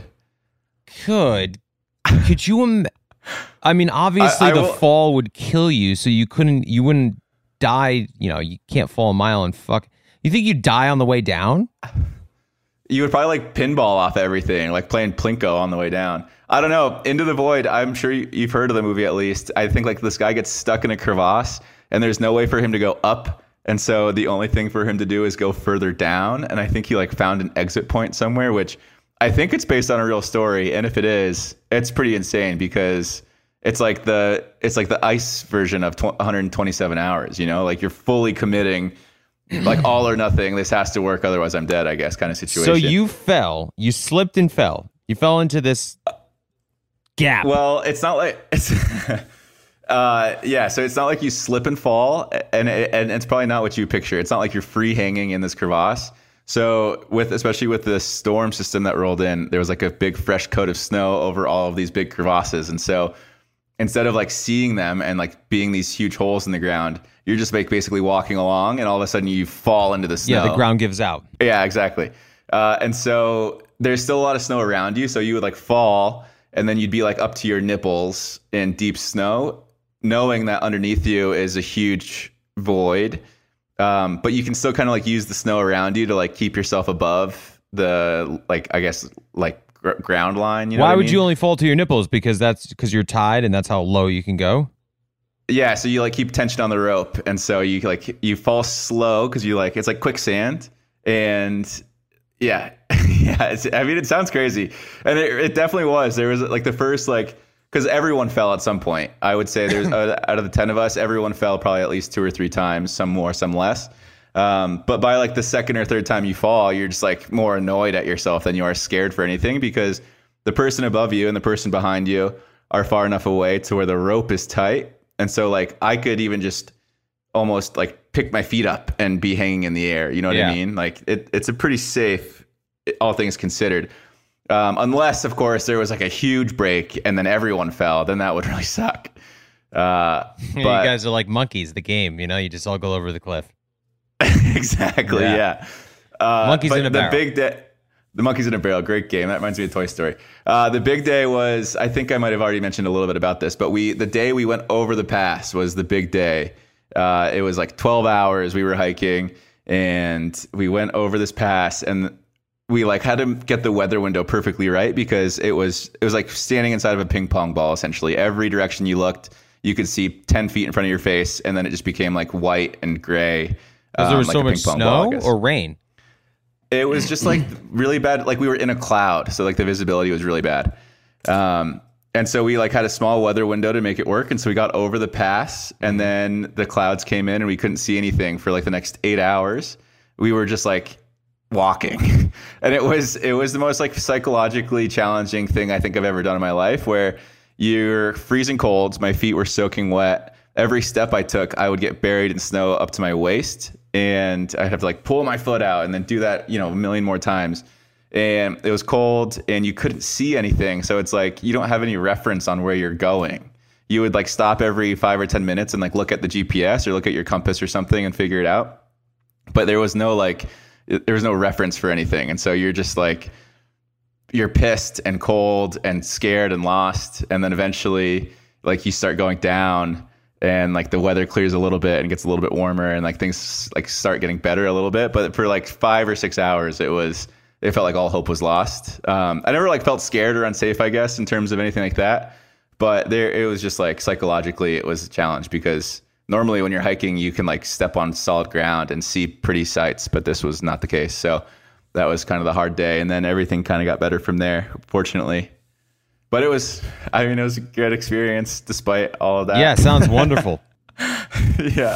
Could, could you? Im- I mean, obviously I, I the will- fall would kill you, so you couldn't, you wouldn't die. You know, you can't fall a mile and fuck. You think you'd die on the way down? You would probably like pinball off everything, like playing Plinko on the way down. I don't know. Into the Void, I'm sure you've heard of the movie at least. I think like this guy gets stuck in a crevasse and there's no way for him to go up. And so the only thing for him to do is go further down. And I think he like found an exit point somewhere, which I think it's based on a real story. And if it is, it's pretty insane because it's like the it's like the ice version of one hundred twenty-seven hours, you know, like you're fully committing like all or nothing. This has to work. Otherwise I'm dead, I guess, kind of situation. So you fell, you slipped and fell. You fell into this gap. Well, it's not like it's uh yeah, so it's not like you slip and fall, and and it's probably not what you picture. It's not like you're free hanging in this crevasse. So with especially with the storm system that rolled in, there was like a big fresh coat of snow over all of these big crevasses. And so instead of like seeing them and like being these huge holes in the ground, you're just like basically walking along and all of a sudden you fall into the snow. Yeah, the ground gives out. Yeah, exactly. Uh, and so there's still a lot of snow around you. So you would like fall and then you'd be like up to your nipples in deep snow, knowing that underneath you is a huge void. Um, but you can still kind of like use the snow around you to like keep yourself above the, like, I guess, like gr- ground line. You know Why what I would mean? you only fall to your nipples? Because that's because you're tied and that's how low you can go? Yeah, so you like keep tension on the rope, and so you like you fall slow because you like it's like quicksand, and yeah, yeah. It's, I mean, it sounds crazy, and it, it definitely was. There was like the first like because everyone fell at some point. I would say there's uh, out of the ten of us, everyone fell probably at least two or three times, some more, some less. Um, but by like the second or third time you fall, you're just like more annoyed at yourself than you are scared for anything because the person above you and the person behind you are far enough away to where the rope is tight. And so like I could even just almost like pick my feet up and be hanging in the air. You know what Yeah. I mean? Like it, it's a pretty safe, all things considered. Um, unless, of course, there was like a huge break and then everyone fell. Then that would really suck. Uh, you but guys are like monkeys, the game, you know? You just all go over the cliff. exactly, Yeah. yeah. Uh, Monkeys but in a the Barrel. big day, the Monkeys in a Barrel, great game. That reminds me of Toy Story. Uh, the big day was, I think I might have already mentioned a little bit about this, but we the day we went over the pass was the big day. Uh, it was like twelve hours we were hiking, and we went over this pass, and we like had to get the weather window perfectly right because it was it was like standing inside of a ping pong ball. Essentially, every direction you looked, you could see ten feet in front of your face, and then it just became like white and gray. Because um, there was like so a much ping pong ball, I snow guess. or rain. It was just like really bad. Like we were in a cloud, so like the visibility was really bad. Um, and so we like had a small weather window to make it work. And so we got over the pass, and then the clouds came in, and we couldn't see anything for like the next eight hours. We were just like walking, and it was it was the most like psychologically challenging thing I think I've ever done in my life. Where you're freezing cold, my feet were soaking wet. Every step I took, I would get buried in snow up to my waist, and I'd have to like pull my foot out and then do that, you know, a million more times. And it was cold, and you couldn't see anything. So it's like you don't have any reference on where you're going. You would like stop every five or ten minutes and like look at the G P S or look at your compass or something and figure it out. But there was no like, there was no reference for anything. And so you're just like, you're pissed and cold and scared and lost. And then eventually like you start going down, and like the weather clears a little bit and gets a little bit warmer, and like things like start getting better a little bit. But for like five or six hours, it was, it felt like all hope was lost. Um, I never like felt scared or unsafe, I guess, in terms of anything like that. But there, it was just like psychologically, it was a challenge because normally when you're hiking, you can like step on solid ground and see pretty sights, but this was not the case. So that was kind of the hard day. And then everything kind of got better from there, fortunately. But it was, I mean, it was a good experience despite all of that. Yeah, sounds wonderful. Yeah.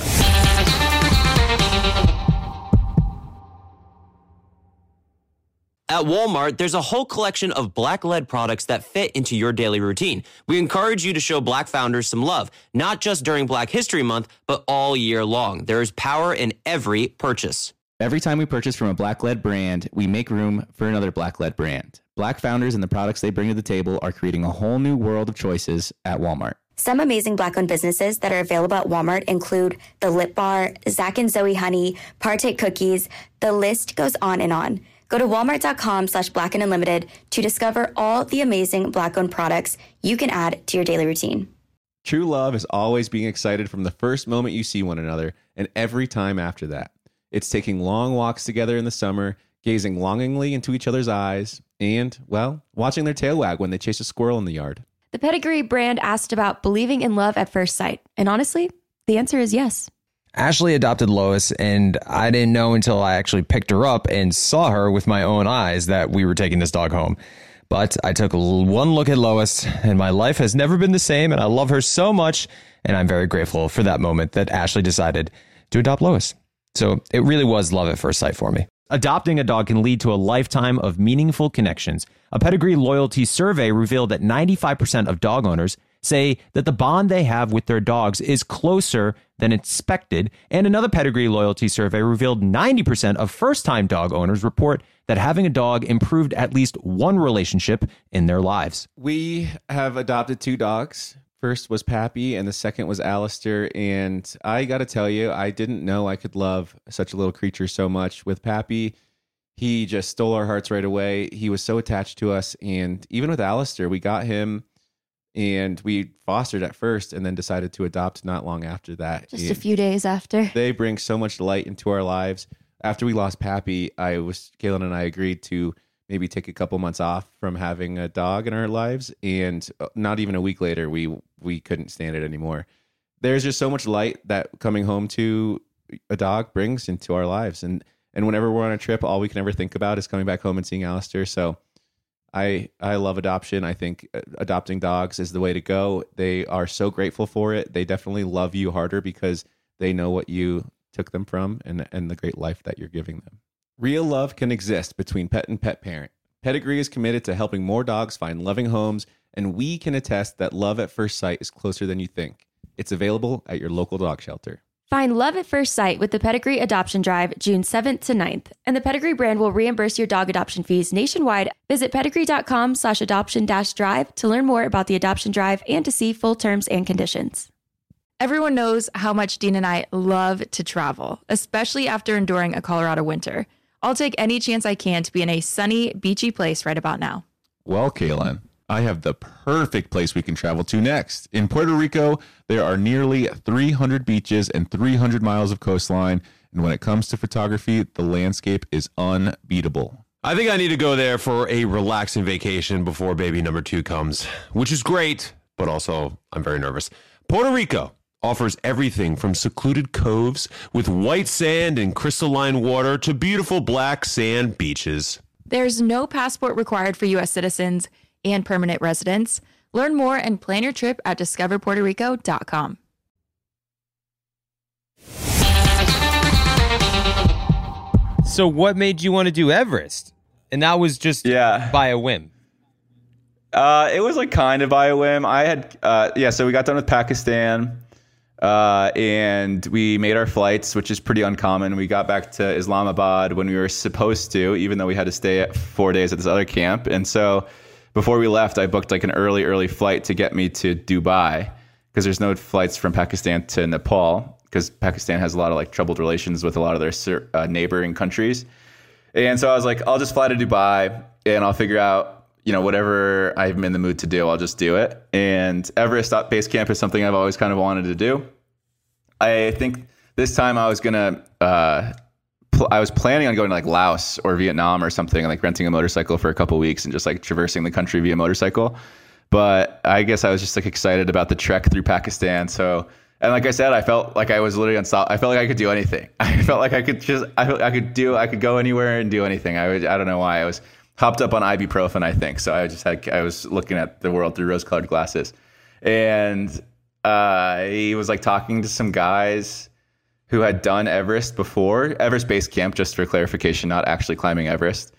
At Walmart, there's a whole collection of Black-led products that fit into your daily routine. We encourage you to show Black founders some love, not just during Black History Month, but all year long. There is power in every purchase. Every time we purchase from a Black-led brand, we make room for another Black-led brand. Black founders and the products they bring to the table are creating a whole new world of choices at Walmart. Some amazing Black-owned businesses that are available at Walmart include The Lip Bar, Zach and Zoe Honey, Partake Cookies. The list goes on and on. Go to walmart.com slash black and unlimited to discover all the amazing Black-owned products you can add to your daily routine. True love is always being excited from the first moment you see one another and every time after that. It's taking long walks together in the summer, gazing longingly into each other's eyes, and, well, watching their tail wag when they chase a squirrel in the yard. The Pedigree brand asked about believing in love at first sight. And honestly, the answer is yes. Ashley adopted Lois, and I didn't know until I actually picked her up and saw her with my own eyes that we were taking this dog home. But I took one look at Lois, and my life has never been the same, and I love her so much, and I'm very grateful for that moment that Ashley decided to adopt Lois. So it really was love at first sight for me. Adopting a dog can lead to a lifetime of meaningful connections. A Pedigree loyalty survey revealed that ninety-five percent of dog owners say that the bond they have with their dogs is closer than expected. And another Pedigree loyalty survey revealed ninety percent of first-time dog owners report that having a dog improved at least one relationship in their lives. We have adopted two dogs. First was Pappy, and the second was Alistair. And I got to tell you, I didn't know I could love such a little creature so much. With Pappy, he just stole our hearts right away. He was so attached to us. And even with Alistair, we got him and we fostered at first and then decided to adopt not long after that. Just and a few days after. They bring so much light into our lives. After we lost Pappy, I was Kaylin and I agreed to maybe take a couple months off from having a dog in our lives. And not even a week later, we we couldn't stand it anymore. There's just so much light that coming home to a dog brings into our lives. And and whenever we're on a trip, all we can ever think about is coming back home and seeing Alistair. So I I love adoption. I think adopting dogs is the way to go. They are so grateful for it. They definitely love you harder because they know what you took them from and, and the great life that you're giving them. Real love can exist between pet and pet parent. Pedigree is committed to helping more dogs find loving homes, and we can attest that love at first sight is closer than you think. It's available at your local dog shelter. Find love at first sight with the Pedigree Adoption Drive June seventh to ninth, and the Pedigree brand will reimburse your dog adoption fees nationwide. Visit pedigree.com slash adoption dash drive to learn more about the adoption drive and to see full terms and conditions. Everyone knows how much Dean and I love to travel, especially after enduring a Colorado winter. I'll take any chance I can to be in a sunny, beachy place right about now. Well, Kaylin, I have the perfect place we can travel to next. In Puerto Rico, there are nearly three hundred beaches and three hundred miles of coastline. And when it comes to photography, the landscape is unbeatable. I think I need to go there for a relaxing vacation before baby number two comes, which is great, but also I'm very nervous. Puerto Rico offers everything from secluded coves with white sand and crystalline water to beautiful black sand beaches. There's no passport required for U S citizens and permanent residents. Learn more and plan your trip at discover puerto rico dot com. So what made you want to do Everest? And that was just yeah. by a whim. Uh, it was like kind of by a whim. I had, uh, yeah, so we got done with Pakistan. Uh, and we made our flights, which is pretty uncommon. We got back to Islamabad when we were supposed to, even though we had to stay at four days at this other camp. And so before we left, I booked like an early, early flight to get me to Dubai because there's no flights from Pakistan to Nepal because Pakistan has a lot of like troubled relations with a lot of their uh, neighboring countries. And so I was like, I'll just fly to Dubai and I'll figure out, you know, whatever I'm in the mood to do, I'll just do it. And Everest Base Camp is something I've always kind of wanted to do. I think this time I was gonna, uh, pl- I was planning on going to like Laos or Vietnam or something, and like renting a motorcycle for a couple weeks and just like traversing the country via motorcycle. But I guess I was just like excited about the trek through Pakistan. So, and like I said, I felt like I was literally unstoppable. I felt like I could do anything. I felt like I could just, I, I could do, I could go anywhere and do anything. I would, I don't know why. I was hopped up on ibuprofen, I think. So I just had, I was looking at the world through rose-colored glasses, and uh, he was like talking to some guys who had done Everest before, Everest Base Camp, just for clarification, not actually climbing Everest.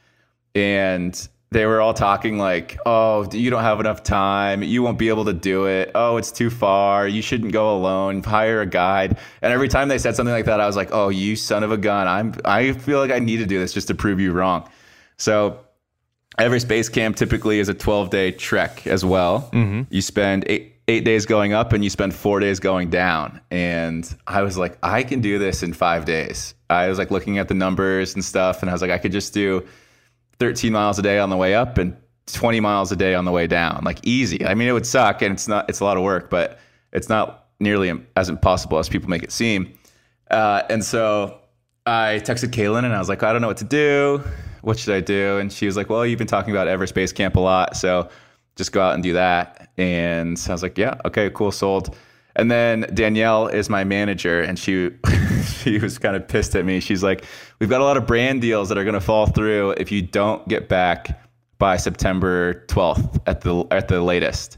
And they were all talking like, oh, you don't have enough time. You won't be able to do it. Oh, it's too far. You shouldn't go alone. Hire a guide. And every time they said something like that, I was like, oh, you son of a gun. I'm, I feel like I need to do this just to prove you wrong. So Everest Base Camp typically is a twelve-day trek as well. Mm-hmm. You spend eight, eight days going up and you spend four days going down. And I was like, I can do this in five days. I was like looking at the numbers and stuff, and I was like, I could just do thirteen miles a day on the way up and twenty miles a day on the way down. Like easy. I mean, it would suck and it's not, it's a lot of work, but it's not nearly as impossible as people make it seem. Uh, and so I texted Kaylin and I was like, I don't know what to do. What should I do? And she was like, well, you've been talking about Everest Base Camp a lot, so just go out and do that. And so I was like, yeah, okay, cool, sold. And then Danielle is my manager, and she she was kind of pissed at me. She's like, we've got a lot of brand deals that are going to fall through if you don't get back by September twelfth at the at the latest.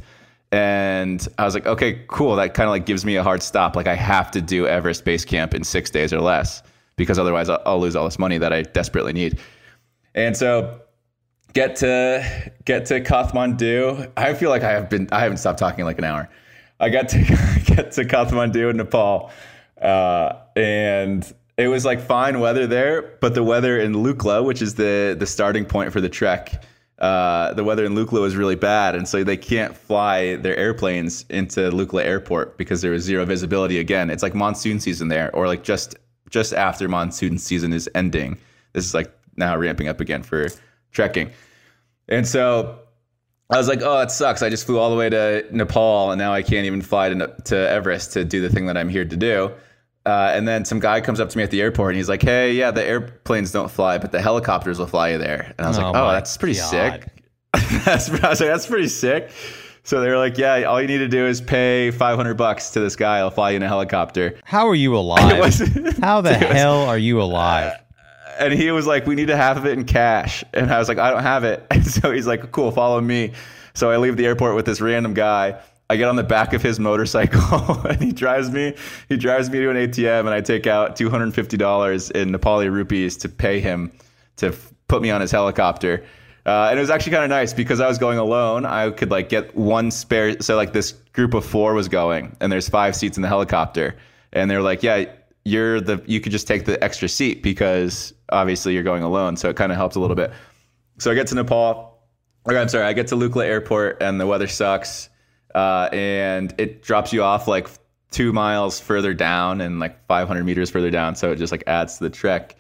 And I was like, okay, cool. That kind of like gives me a hard stop. Like I have to do Everest Base Camp in six days or less, because otherwise I'll, I'll lose all this money that I desperately need. And so get to get to Kathmandu. I feel like I have been I haven't stopped talking like an hour. I got to get to Kathmandu in Nepal, uh, and it was like fine weather there, but the weather in Lukla, which is the the starting point for the trek, uh, the weather in Lukla was really bad, and so they can't fly their airplanes into Lukla Airport because there was zero visibility. Again, it's like monsoon season there, or like just just after monsoon season is ending. This is like now ramping up again for trekking. And so I was like, oh, it sucks. I just flew all the way to Nepal and now I can't even fly to, to Everest to do the thing that I'm here to do. Uh, and then some guy comes up to me at the airport and he's like, hey, yeah, the airplanes don't fly, but the helicopters will fly you there. And I was oh like, oh, that's pretty God. sick. that's, I was like, that's pretty sick. So they were like, yeah, all you need to do is pay five hundred bucks to this guy. I'll fly you in a helicopter. How are you alive? was, How the hell was, are you alive? Uh, And he was like, we need to have it in cash. And I was like, I don't have it. And so he's like, cool, follow me. So I leave the airport with this random guy. I get on the back of his motorcycle and he drives me. He drives me to an A T M and I take out two hundred fifty dollars in Nepali rupees to pay him to f- put me on his helicopter. Uh, and it was actually kind of nice because I was going alone. I could like get one spare. So like this group of four was going and there's five seats in the helicopter. And they're like, yeah, you're the, you could just take the extra seat because obviously you're going alone. So it kind of helped a little bit. So I get to Nepal, or I'm sorry, I get to Lukla Airport and the weather sucks. Uh, and it drops you off like two miles further down and like five hundred meters further down. So it just like adds to the trek.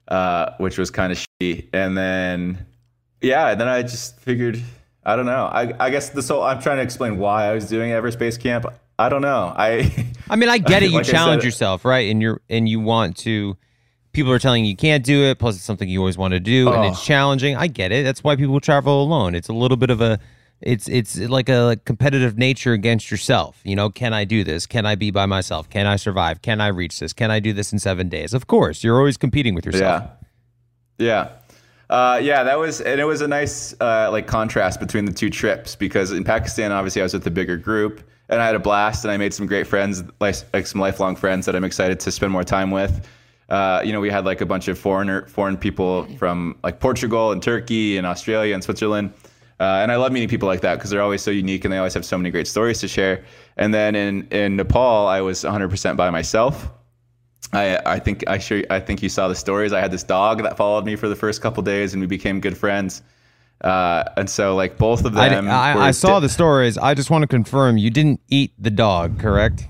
uh, which was kind of shitty. And then, yeah, and then I just figured, I don't know. I, I guess this whole, I'm trying to explain why I was doing Everest Base Camp. I don't know. I I mean, I get it. You like challenge said, yourself, right? And you're and you want to. People are telling you you can't do it. Plus, it's something you always want to do, and Oh. it's challenging. I get it. That's why people travel alone. It's a little bit of a. It's it's like a like competitive nature against yourself. You know, can I do this? Can I be by myself? Can I survive? Can I reach this? Can I do this in seven days? Of course, you're always competing with yourself. Yeah. Yeah. Uh, yeah, that was, and it was a nice uh, like contrast between the two trips because in Pakistan, obviously, I was with a bigger group and I had a blast and I made some great friends, like, like some lifelong friends that I'm excited to spend more time with. Uh, you know, we had like a bunch of foreigner, foreign people from like Portugal and Turkey and Australia and Switzerland. Uh, and I love meeting people like that because they're always so unique and they always have so many great stories to share. And then in, in Nepal, I was one hundred percent by myself. I I think I sure I think you saw the stories. I had this dog that followed me for the first couple days, and we became good friends. Uh, and so, like both of I, them, I, were I saw di- the stories. I just want to confirm you didn't eat the dog, correct?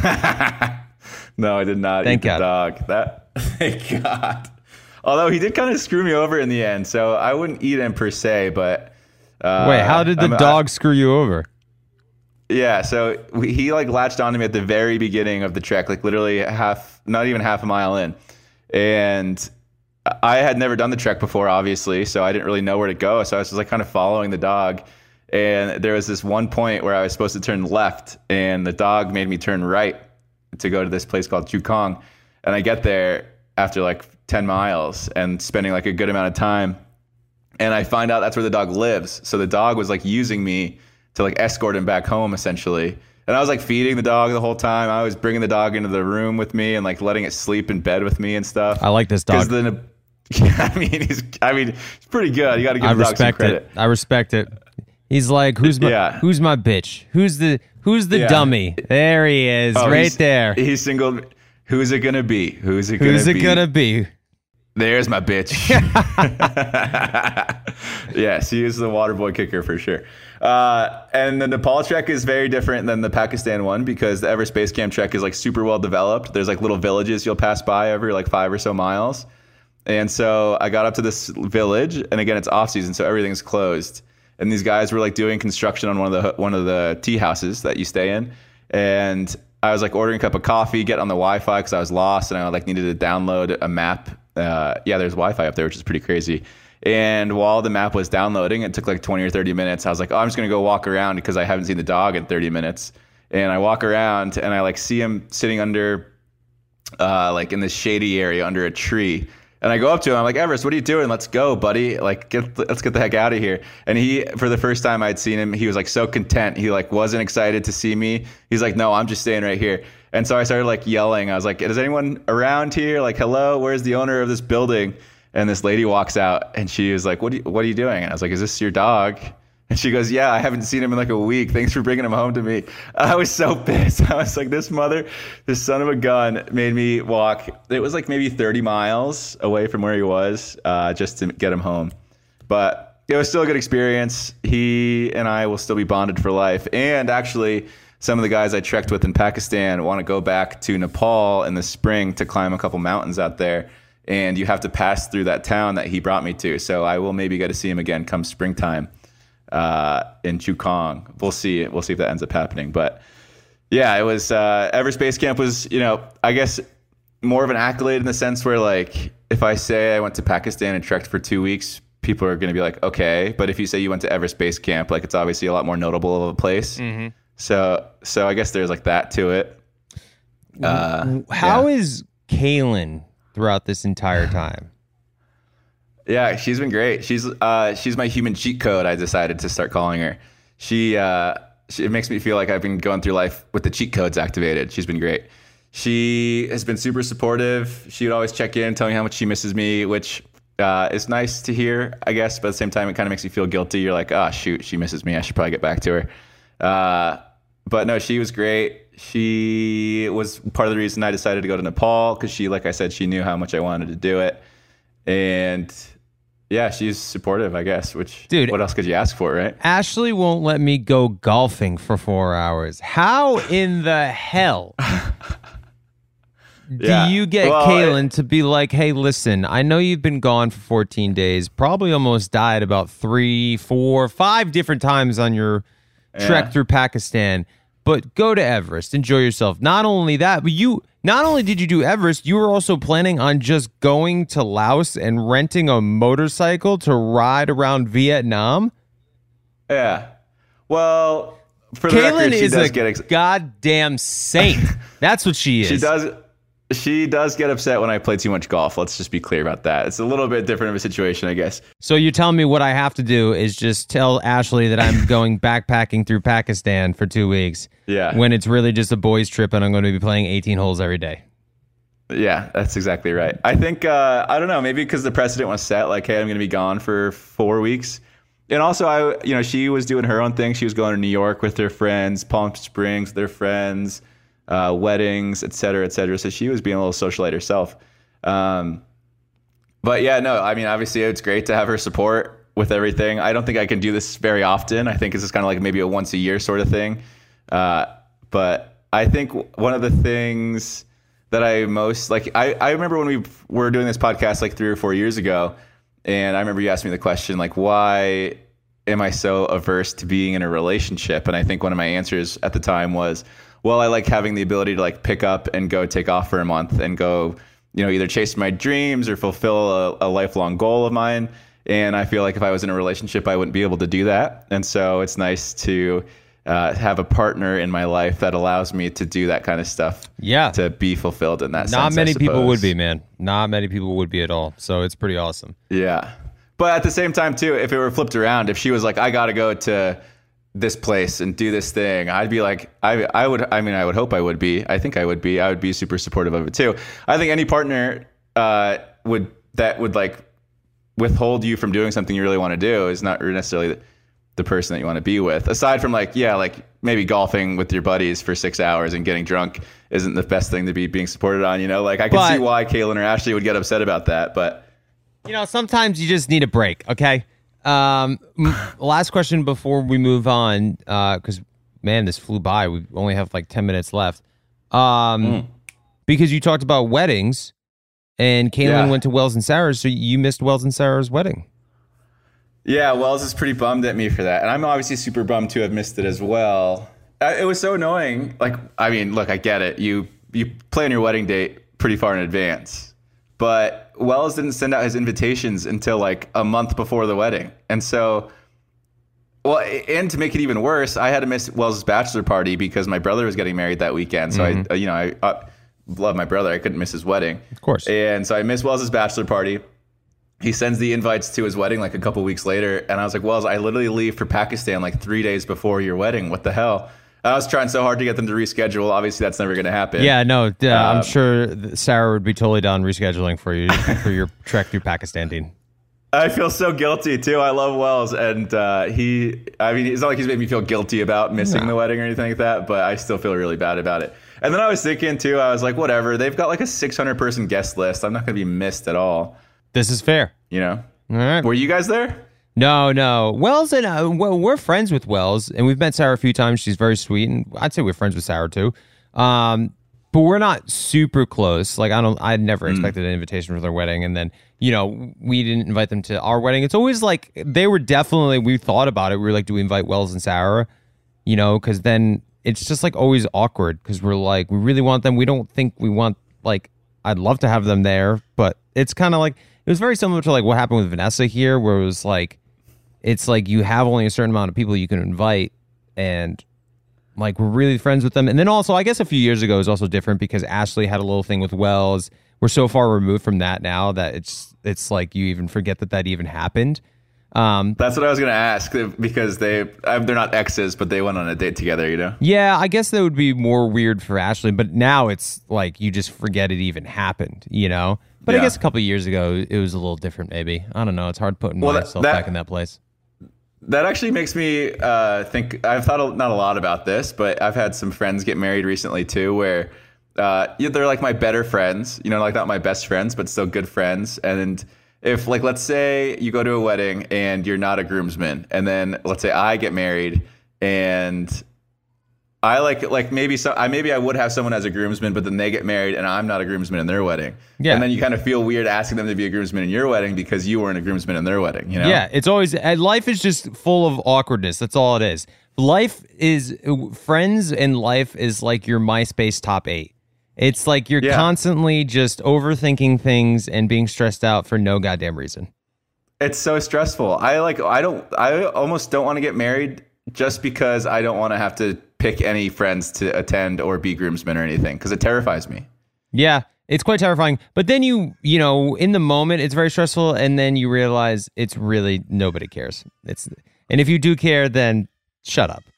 No, I did not Thank eat God. the dog. That thank God. Although he did kind of screw me over in the end, so I wouldn't eat him per se. But uh, Wait, how did the I'm- I- dog screw you over? Yeah, so we, he like latched onto me at the very beginning of the trek, like literally half, not even half a mile in. And I had never done the trek before, obviously, so I didn't really know where to go. So I was just like kind of following the dog. And there was this one point where I was supposed to turn left, and the dog made me turn right to go to this place called Chukong. And I get there after like ten miles and spending like a good amount of time. And I find out that's where the dog lives. So the dog was like using me to like escort him back home essentially. And I was like feeding the dog the whole time. I was bringing the dog into the room with me and like letting it sleep in bed with me and stuff. I like this dog. 'Cause then, I mean, he's, I mean, he's pretty good. You got to give I the dog some respect credit. it. I respect it. He's like, who's my Yeah. who's my bitch? Who's the who's the Yeah. dummy? There he is, Oh, right he's- there. He's single. Who's it gonna be? Who's it gonna Who's it be? gonna be? There's my bitch. Yes, he is the water boy kicker for sure. Uh, and the Nepal trek is very different than the Pakistan one because the Everest Base Camp trek is like super well developed. There's like little villages you'll pass by every like five or so miles. And so I got up to this village, and again, it's off season, so everything's closed. And these guys were like doing construction on one of the one of the tea houses that you stay in. And I was like ordering a cup of coffee, get on the Wi-Fi because I was lost, and I like needed to download a map. Uh, yeah, there's Wi-Fi up there, which is pretty crazy. And while the map was downloading, it took like twenty or thirty minutes. I was like, oh, I'm just gonna go walk around because I haven't seen the dog in thirty minutes. And I walk around, and I like see him sitting under, uh, like in this shady area under a tree. And I go up to him. I'm like, Everest, what are you doing? Let's go, buddy. Like, get let's get the heck out of here. And he, for the first time I'd seen him, he was like so content. He like wasn't excited to see me. He's like, no, I'm just staying right here. And so I started like yelling. I was like, is anyone around here? Like, hello, where's the owner of this building? And this lady walks out, and she was like, what, do you, what are you doing? And I was like, is this your dog? And she goes, yeah, I haven't seen him in like a week. Thanks for bringing him home to me. I was so pissed. I was like, this mother, this son of a gun made me walk. It was like maybe thirty miles away from where he was uh, just to get him home. But it was still a good experience. He and I will still be bonded for life. And actually, some of the guys I trekked with in Pakistan want to go back to Nepal in the spring to climb a couple mountains out there. And you have to pass through that town that he brought me to. So I will maybe get to see him again come springtime. Uh, in Chukong. We'll see. We'll see if that ends up happening. But yeah, it was uh, Everest Base Camp was, you know, I guess more of an accolade in the sense where like if I say I went to Pakistan and trekked for two weeks, people are going to be like, okay. But if you say you went to Everest Base Camp, like it's obviously a lot more notable of a place. Mm-hmm. So so I guess there's like that to it. Uh, How yeah. is Kaylin throughout this entire time? Yeah, she's been great. She's uh, she's my human cheat code. I decided to start calling her. She, uh, she it makes me feel like I've been going through life with the cheat codes activated. She's been great. She has been super supportive. She would always check in, tell me how much she misses me, which uh, is nice to hear, I guess. But at the same time, it kind of makes you feel guilty. You're like, oh shoot, she misses me. I should probably get back to her. Uh, but no, she was great. She was part of the reason I decided to go to Nepal because she, like I said, she knew how much I wanted to do it, and yeah, she's supportive, I guess, which, Dude, what else could you ask for, right? Ashley won't let me go golfing for four hours. How in the hell Do Yeah. you get Well, Kaylin to be like, hey, listen, I know you've been gone for fourteen days, probably almost died about three, four, five different times on your trek Yeah. through Pakistan, but go to Everest, enjoy yourself. Not only that, but you, not only did you do Everest, you were also planning on just going to Laos and renting a motorcycle to ride around Vietnam? Yeah. Well, for the Kaylin record, she is does a get ex- goddamn saint. That's what she is. she does she does get upset when I play too much golf. Let's just be clear about that. It's a little bit different of a situation, I guess. So you're telling me what I have to do is just tell Ashley that I'm going backpacking through Pakistan for two weeks. Yeah. When it's really just a boys' trip and I'm going to be playing eighteen holes every day. Yeah, that's exactly right. I think uh, I don't know, maybe because the precedent was set, like, hey, I'm going to be gone for four weeks. And also, I, you know, she was doing her own thing. She was going to New York with her friends, Palm Springs with their friends, uh, weddings, et cetera, et cetera. So she was being a little socialite herself. Um, but yeah, no, I mean, obviously it's great to have her support with everything. I don't think I can do this very often. I think it's just kind of like maybe a once a year sort of thing. Uh, but I think one of the things that I most like, I, I remember when we were doing this podcast like three or four years ago, and I remember you asked me the question, like, why am I so averse to being in a relationship? And I think one of my answers at the time was, well, I like having the ability to like pick up and go take off for a month and go, you know, either chase my dreams or fulfill a, a lifelong goal of mine. And I feel like if I was in a relationship, I wouldn't be able to do that. And so it's nice to uh, have a partner in my life that allows me to do that kind of stuff. Yeah. To be fulfilled in that sense. Not many I people would suppose. be, man. Not many people would be at all. So it's pretty awesome. Yeah. But at the same time, too, if it were flipped around, if she was like, I got to go to this place and do this thing, I'd be like, I I would, I mean, I would hope I would be. I think I would be. I would be super supportive of it, too. I think any partner uh, would that would like withhold you from doing something you really want to do is not necessarily the, the person that you want to be with. Aside from like, yeah, like maybe golfing with your buddies for six hours and getting drunk isn't the best thing to be being supported on, you know? Like I can But- see why Kaylin or Ashley would get upset about that, but You know, sometimes you just need a break, okay? Um, m- last question before we move on, because, man, this flew by. We only have like ten minutes left. Um, Mm. Because you talked about weddings, and Kaylin Yeah. went to Wells and Sarah's, so you missed Wells and Sarah's wedding. yeah, Wells is pretty bummed at me for that. And I'm obviously super bummed to have missed it as well. Uh, It was so annoying. Like, I mean, look, I get it. You you plan your wedding date pretty far in advance. But Wells didn't send out his invitations until like a month before the wedding. And so, well, and to make it even worse, I had to miss Wells' bachelor party because my brother was getting married that weekend. So Mhm. I, you know, I uh, love my brother. I couldn't miss his wedding. Of course. And so I missed Wells' bachelor party. He sends the invites to his wedding like a couple weeks later. And I was like, Wells, I literally leave for Pakistan like three days before your wedding. What the hell? I was trying so hard to get them to reschedule. Obviously, that's never going to happen. Yeah, no, d- I'm Um, sure that Sarah would be totally down rescheduling for you for your trek through Pakistan, Dean. I feel so guilty too. I love Wells, and uh, he. I mean, it's not like he's made me feel guilty about missing No. the wedding or anything like that, but I still feel really bad about it. And then I was thinking too. I was like, whatever. They've got like a six hundred person guest list. I'm not going to be missed at all. This is fair. You know. All right. Were you guys there? No, no. Wells and uh, well, we're friends with Wells, and we've met Sarah a few times. She's very sweet, and I'd say we're friends with Sarah too. Um, but we're not super close. Like I don't, I never expected an invitation for their wedding, and then you know we didn't invite them to our wedding. It's always like they were definitely. We thought about it. We were like, do we invite Wells and Sarah? You know, because then it's just like always awkward because we're like, we really want them. We don't think we want like. I'd love to have them there, but it's kind of like it was very similar to like what happened with Vanessa here, where it was like. It's like you have only a certain amount of people you can invite, and like we're really friends with them. And then also, I guess a few years ago is also different because Ashley had a little thing with Wells. We're so far removed from that now that it's it's like you even forget that that even happened. Um, That's what I was going to ask because they uh, they're not exes, but they went on a date together. You know. yeah, I guess that would be more weird for Ashley, but now it's like you just forget it even happened, you know. But I Yeah. guess a couple of years ago it was a little different. Maybe I don't know. It's hard putting Well, that- myself that- back in that place. That actually makes me uh, think. I've thought a, not a lot about this, but I've had some friends get married recently too, where uh, yeah, they're like my better friends. You know, like not my best friends, but still good friends. And if, like, let's say you go to a wedding and you're not a groomsman, and then let's say I get married and I like like maybe so I maybe I would have someone as a groomsman, but then they get married and I'm not a groomsman in their wedding. Yeah. And then you kind of feel weird asking them to be a groomsman in your wedding because you weren't a groomsman in their wedding, you know? Yeah, it's always life is just full of awkwardness. That's all it is. Life is friends and life is like your MySpace top eight. It's like you're Yeah. constantly just overthinking things and being stressed out for no goddamn reason. It's so stressful. I like I don't I almost don't want to get married just because I don't want to have to pick any friends to attend or be groomsmen or anything because it terrifies me. Yeah, it's quite terrifying. But then you, you know, in the moment, it's very stressful, and then you realize it's really nobody cares. It's and if you do care, then shut up.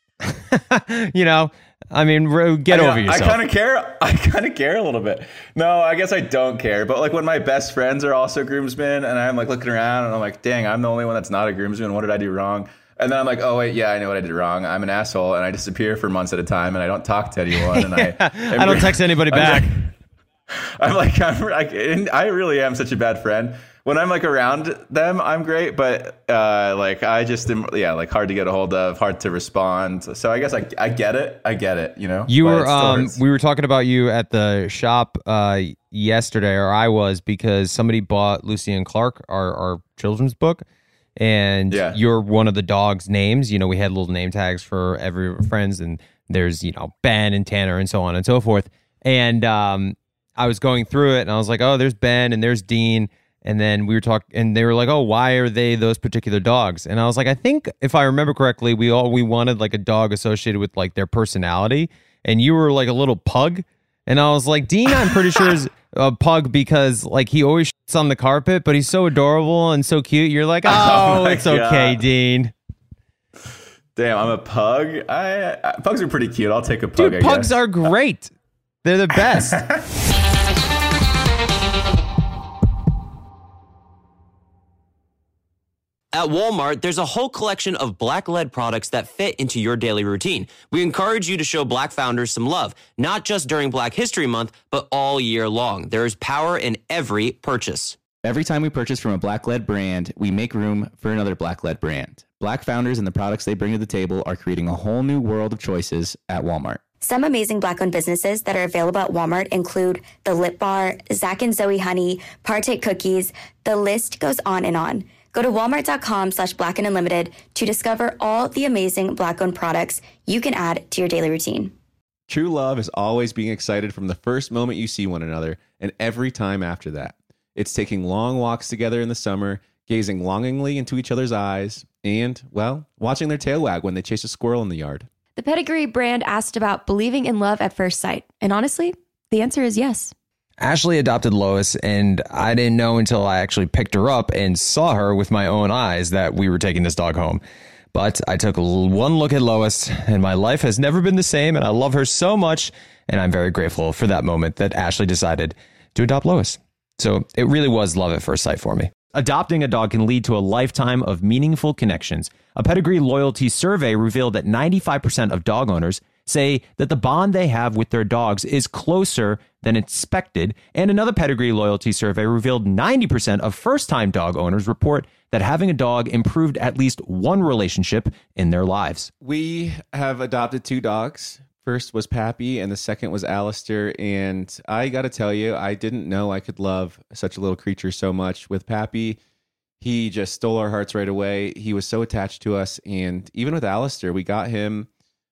You know, I mean, get I know, over yourself. I kind of care. I kind of care a little bit. No, I guess I don't care. But like when my best friends are also groomsmen, and I'm like looking around, and I'm like, dang, I'm the only one that's not a groomsman. What did I do wrong? And then I'm like, oh, wait, yeah, I know what I did wrong. I'm an asshole, and I disappear for months at a time, and I don't talk to anyone. And I, I don't text anybody back. I'm like, I'm like, I really am such a bad friend. When I'm like around them, I'm great, but uh, like I just am, yeah, like hard to get a hold of, hard to respond. So I guess I, I get it, I get it, you know. You But it were, still um, hurts. we were talking about you at the shop uh, yesterday, or I was, because somebody bought Lucy and Clark, our our children's book. And Yeah. you're one of the dog's names. You know, we had little name tags for every friends, and there's, you know, Ben and Tanner and so on and so forth. And um, I was going through it, and I was like, oh, there's Ben and there's Dean. And then we were talking, and they were like, oh, why are they those particular dogs? And I was like, I think if I remember correctly, we all we wanted like a dog associated with like their personality. And you were like a little pug. And I was like, Dean, I'm pretty sure is a pug because like he always shits on the carpet, but he's so adorable and so cute. You're like, oh, Oh my it's okay, God. Dean. Damn, I'm a pug. I, I pugs are pretty cute. I'll take a pug. Dude, I pugs guess. are great. They're the best. At Walmart, there's a whole collection of black lead products that fit into your daily routine. We encourage you to show Black founders some love, not just during Black History Month, but all year long. There is power in every purchase. Every time we purchase from a black led brand, we make room for another black led brand. Black founders and the products they bring to the table are creating a whole new world of choices at Walmart. Some amazing Black-owned businesses that are available at Walmart include The Lip Bar, Zach and Zoe Honey, Partake Cookies. The list goes on and on. Go to walmart.com slash black and unlimited to discover all the amazing Black-owned products you can add to your daily routine. True love is always being excited from the first moment you see one another and every time after that. It's taking long walks together in the summer, gazing longingly into each other's eyes, and, well, watching their tail wag when they chase a squirrel in the yard. The Pedigree brand asked about believing in love at first sight. And honestly, the answer is yes. Ashley adopted Lois, and I didn't know until I actually picked her up and saw her with my own eyes that we were taking this dog home. But I took l- one look at Lois, and my life has never been the same, and I love her so much, and I'm very grateful for that moment that Ashley decided to adopt Lois. So it really was love at first sight for me. Adopting a dog can lead to a lifetime of meaningful connections. A Pedigree loyalty survey revealed that ninety-five percent of dog owners say that the bond they have with their dogs is closer than expected. And another Pedigree loyalty survey revealed ninety percent of first-time dog owners report that having a dog improved at least one relationship in their lives. We have adopted two dogs. First was Pappy, and the second was Alistair. And I got to tell you, I didn't know I could love such a little creature so much. With Pappy, he just stole our hearts right away. He was so attached to us. And even with Alistair, we got him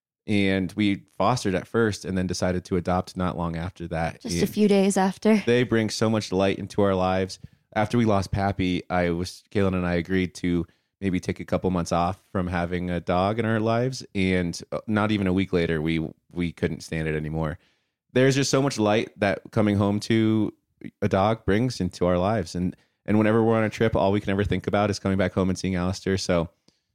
and we fostered at first and then decided to adopt not long after that. Just a And few days after. they bring so much light into our lives. After we lost Pappy, I was Kaylin and I agreed to maybe take a couple months off from having a dog in our lives, and not even a week later, we we couldn't stand it anymore. There's just so much light that coming home to a dog brings into our lives, and and whenever we're on a trip, all we can ever think about is coming back home and seeing Alistair. So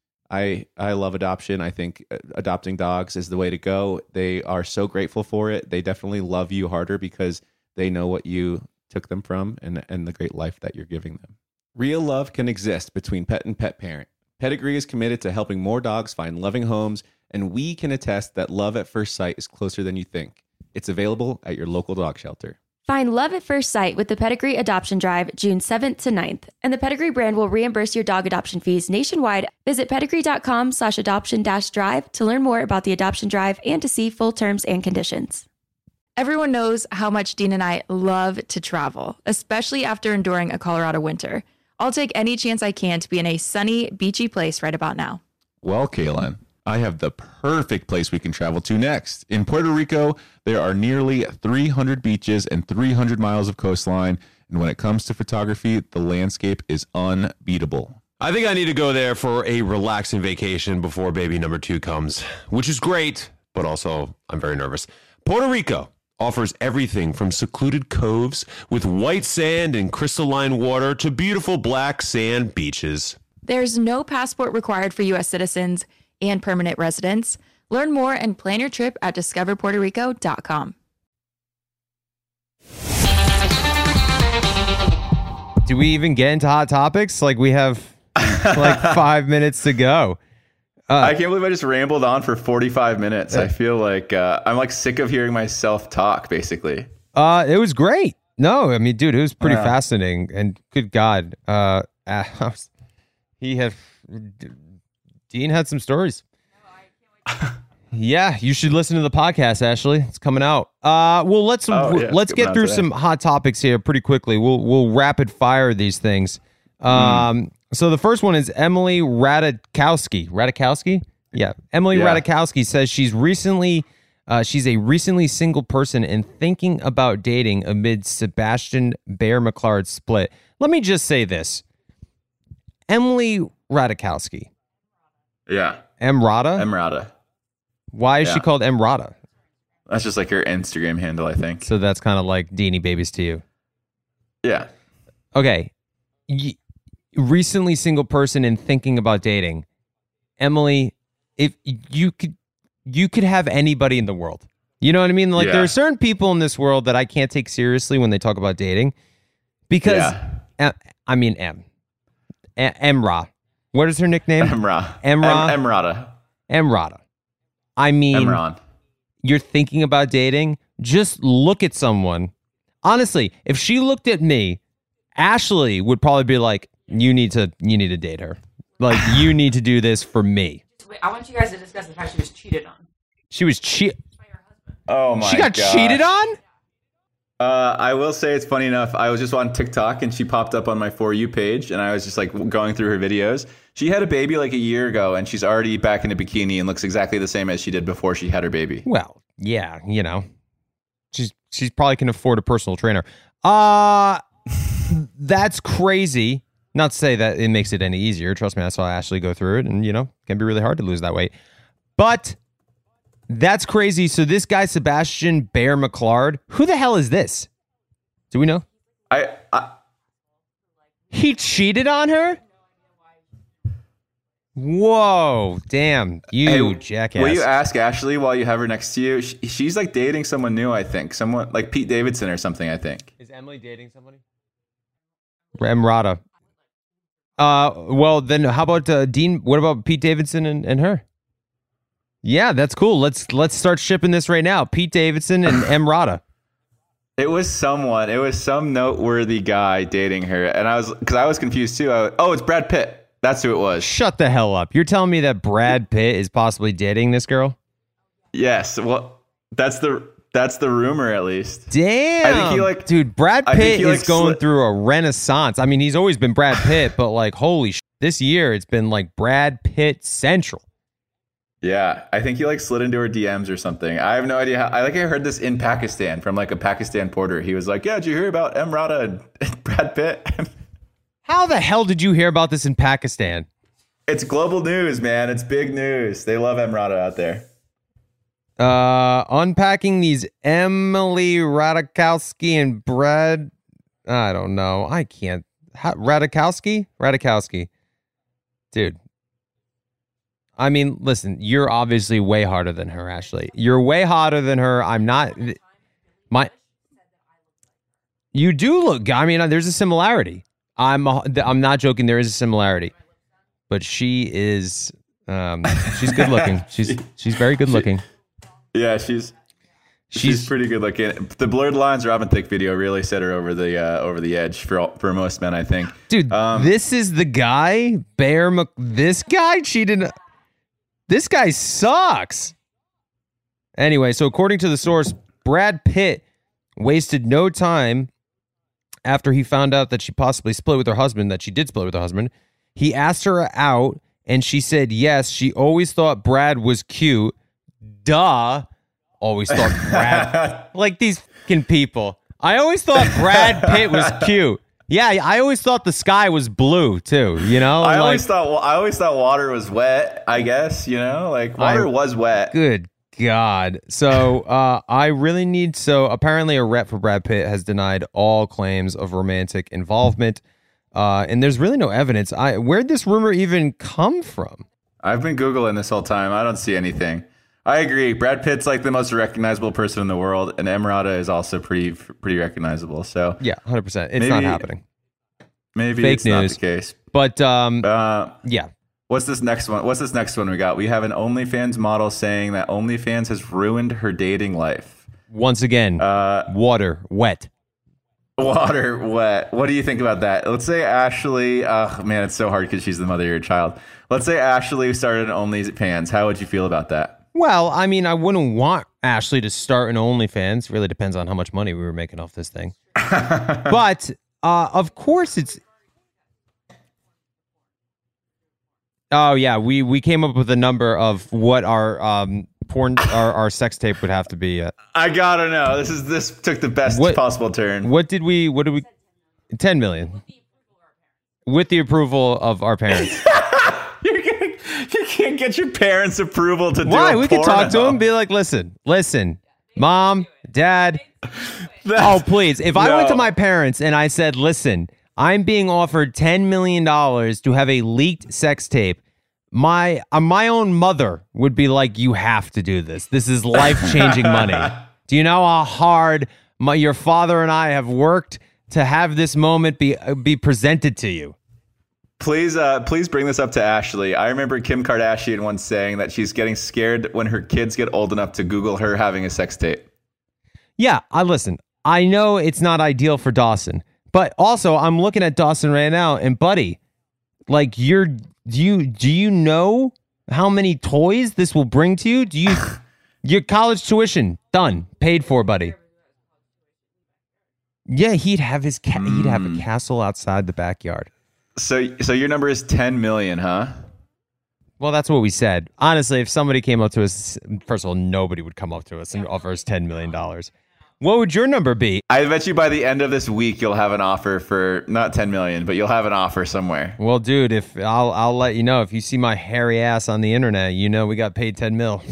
I I love adoption. I think adopting dogs is the way to go. They are so grateful for it. They definitely love you harder because they know what you took them from and and the great life that you're giving them. Real love can exist between pet and pet parent. Pedigree is committed to helping more dogs find loving homes, and we can attest that love at first sight is closer than you think. It's available at your local dog shelter. Find love at first sight with the Pedigree Adoption Drive June seventh to ninth, and the Pedigree brand will reimburse your dog adoption fees nationwide. Visit pedigree.com slash adoption dash drive to learn more about the adoption drive and to see full terms and conditions. Everyone knows how much Dean and I love to travel, especially after enduring a Colorado winter. I'll take any chance I can to be in a sunny, beachy place right about now. Well, Kaylin, I have the perfect place we can travel to next. In Puerto Rico, there are nearly three hundred beaches and three hundred miles of coastline. And when it comes to photography, the landscape is unbeatable. I think I need to go there for a relaxing vacation before baby number two comes, which is great, but also I'm very nervous. Puerto Rico offers everything from secluded coves with white sand and crystalline water to beautiful black sand beaches. There's no passport required for U S citizens and permanent residents. Learn more and plan your trip at discover puerto rico dot com. Do we even get into hot topics? Like we have like five minutes to go. Uh, I can't believe I just rambled on for forty-five minutes. I feel like uh, I'm like sick of hearing myself talk, basically. Uh, it was great. No, I mean, dude, it was pretty Yeah. fascinating. And good God, uh, he had Dean had some stories. Yeah, you should listen to the podcast, Ashley. It's coming out. Uh, well, let's Oh, yeah, it's let's coming get out through today. some hot topics here pretty quickly. We'll we'll rapid fire these things. Um, so the first one is Emily Ratajkowski. Ratajkowski, yeah, Emily Yeah. Ratajkowski says she's recently uh, she's a recently single person and thinking about dating amid Sebastian Bear McLeod's split. Let me just say this: Emily Ratajkowski, Yeah. Emrata. Emrata. Why is she Yeah. called Emrata? That's just like her Instagram handle, I think. So that's kind of like Deanie Babies to you. Yeah. Okay. Y- recently single person and thinking about dating. Emily, if you could you could have anybody in the world. You know what I mean? Like Yeah. there are certain people in this world that I can't take seriously when they talk about dating because Yeah. uh, I mean M. A- Emra. What is her nickname? Emra. Emra. Em- Emrata. Emrata. I mean, Emron. you're thinking about dating, just look at someone. Honestly, if she looked at me, Ashley would probably be like, you need to you need to date her. Like, you need to do this for me. Wait, I want you guys to discuss the fact she was cheated on. She was cheat. Oh my She got gosh. cheated on? Uh, I will say it's funny enough. I was just on TikTok and she popped up on my For You page and I was just like going through her videos. She had a baby like a year ago and she's already back in a bikini and looks exactly the same as she did before she had her baby. Well, yeah, you know. She's she's probably can afford a personal trainer. Uh that's crazy. Not to say that it makes it any easier. Trust me, I saw Ashley go through it and you know, it can be really hard to lose that weight. But that's crazy. So this guy, Sebastian Bear McLeod, who the hell is this? Do we know? I, I He cheated on her? Whoa, damn, you Hey, jackass. Will you ask Ashley while you have her next to you? She, she's like dating someone new, I think. Someone like Pete Davidson or something, I think. Is Emily dating somebody? Emrata. Uh, well, then how about uh, Dean? What about Pete Davidson and, and her? Yeah, that's cool. Let's let's start shipping this right now. Pete Davidson and Emrata. It was someone. It was some noteworthy guy dating her, and I was because I was confused too. I was, oh, it's Brad Pitt. That's who it was. Shut the hell up. You're telling me that Brad Pitt is possibly dating this girl? Yes. Well, that's the that's the rumor at least. Damn. I think he like dude, Brad I think Pitt he, is like, going sli- through a renaissance. I mean, he's always been Brad Pitt, but like, holy sh- this year it's been like Brad Pitt central. Yeah, I think he like slid into her D Ms or something. I have no idea how. I like I heard this in Pakistan from like a Pakistan porter. He was like, "Yeah, did you hear about Emrata and, and Brad Pitt?" How the hell did you hear about this in Pakistan? It's global news, man. It's big news. They love Emrata out there. Uh, unpacking these Emily Ratajkowski and Brad. I don't know. I can't. How, Ratajkowski? Ratajkowski. Dude. I mean, listen, you're obviously way harder than her, Ashley. You're way hotter than her. I'm not. My. You do look. I mean, there's a similarity. I'm. I'm not joking. There is a similarity, but she is. Um, she's good looking. She's she's very good looking. Yeah, she's She's, She's pretty good looking. The blurred lines Robin Thicke video really set her over the uh, over the edge for all, for most men, I think. Dude, um, this is the guy, Bear Mc. This guy cheated. This guy sucks. Anyway, so according to the source, Brad Pitt wasted no time after he found out that she possibly split with her husband, that she did split with her husband. He asked her out, and she said yes. She always thought Brad was cute. Duh. Always thought Brad, like these fucking people. I always thought Brad Pitt was cute. Yeah, I always thought the sky was blue too. You know, I like, always thought I always thought water was wet. I guess you know, like water I, was wet. Good God. So uh, I really need. So apparently, a rep for Brad Pitt has denied all claims of romantic involvement, uh, and there's really no evidence. I where'd this rumor even come from? I've been Googling this whole time. I don't see anything. I agree. Brad Pitt's like the most recognizable person in the world, and Emirata is also pretty pretty recognizable. So yeah, one hundred percent. It's maybe, not happening. Maybe Fake it's news. not the case. But um, uh, yeah. What's this next one? What's this next one we got? We have an OnlyFans model saying that OnlyFans has ruined her dating life. Once again, uh, water wet. Water wet. What do you think about that? Let's say Ashley. Oh man, it's so hard because she's the mother of your child. Let's say Ashley started an OnlyFans. How would you feel about that? Well, I mean, I wouldn't want Ashley to start an OnlyFans. Really depends on how much money we were making off this thing. But uh, of course, it's. Oh yeah, we we came up with a number of what our um porn our, our sex tape would have to be. At. I gotta know. This is this took the best what, possible turn. What did we? What did we? Ten million. With the approval of our parents. You can't get your parents' approval to do Why? a We could porno. talk to them, be like, listen, listen, mom, dad. Oh, please. If I No. went to my parents and I said, listen, I'm being offered ten million dollars to have a leaked sex tape, my uh, my own mother would be like, you have to do this. This is life-changing money. Do you know how hard my, your father and I have worked to have this moment be uh, be presented to you? Please, uh, please bring this up to Ashley. I remember Kim Kardashian once saying that she's getting scared when her kids get old enough to Google her having a sex tape. Yeah, I listen. I know it's not ideal for Dawson, but also I'm looking at Dawson right now, and buddy, like you're, do you do you know how many toys this will bring to you? Do you your college tuition done, paid for, buddy? Yeah, he'd have his ca- mm. he'd have a castle outside the backyard. So, so your number is ten million, huh? Well, that's what we said. Honestly, if somebody came up to us, first of all, nobody would come up to us and offer us ten million dollars. What would your number be? I bet you by the end of this week, you'll have an offer for not ten million, but you'll have an offer somewhere. Well, dude, if I'll, I'll let you know, if you see my hairy ass on the internet, you know, we got paid ten mil.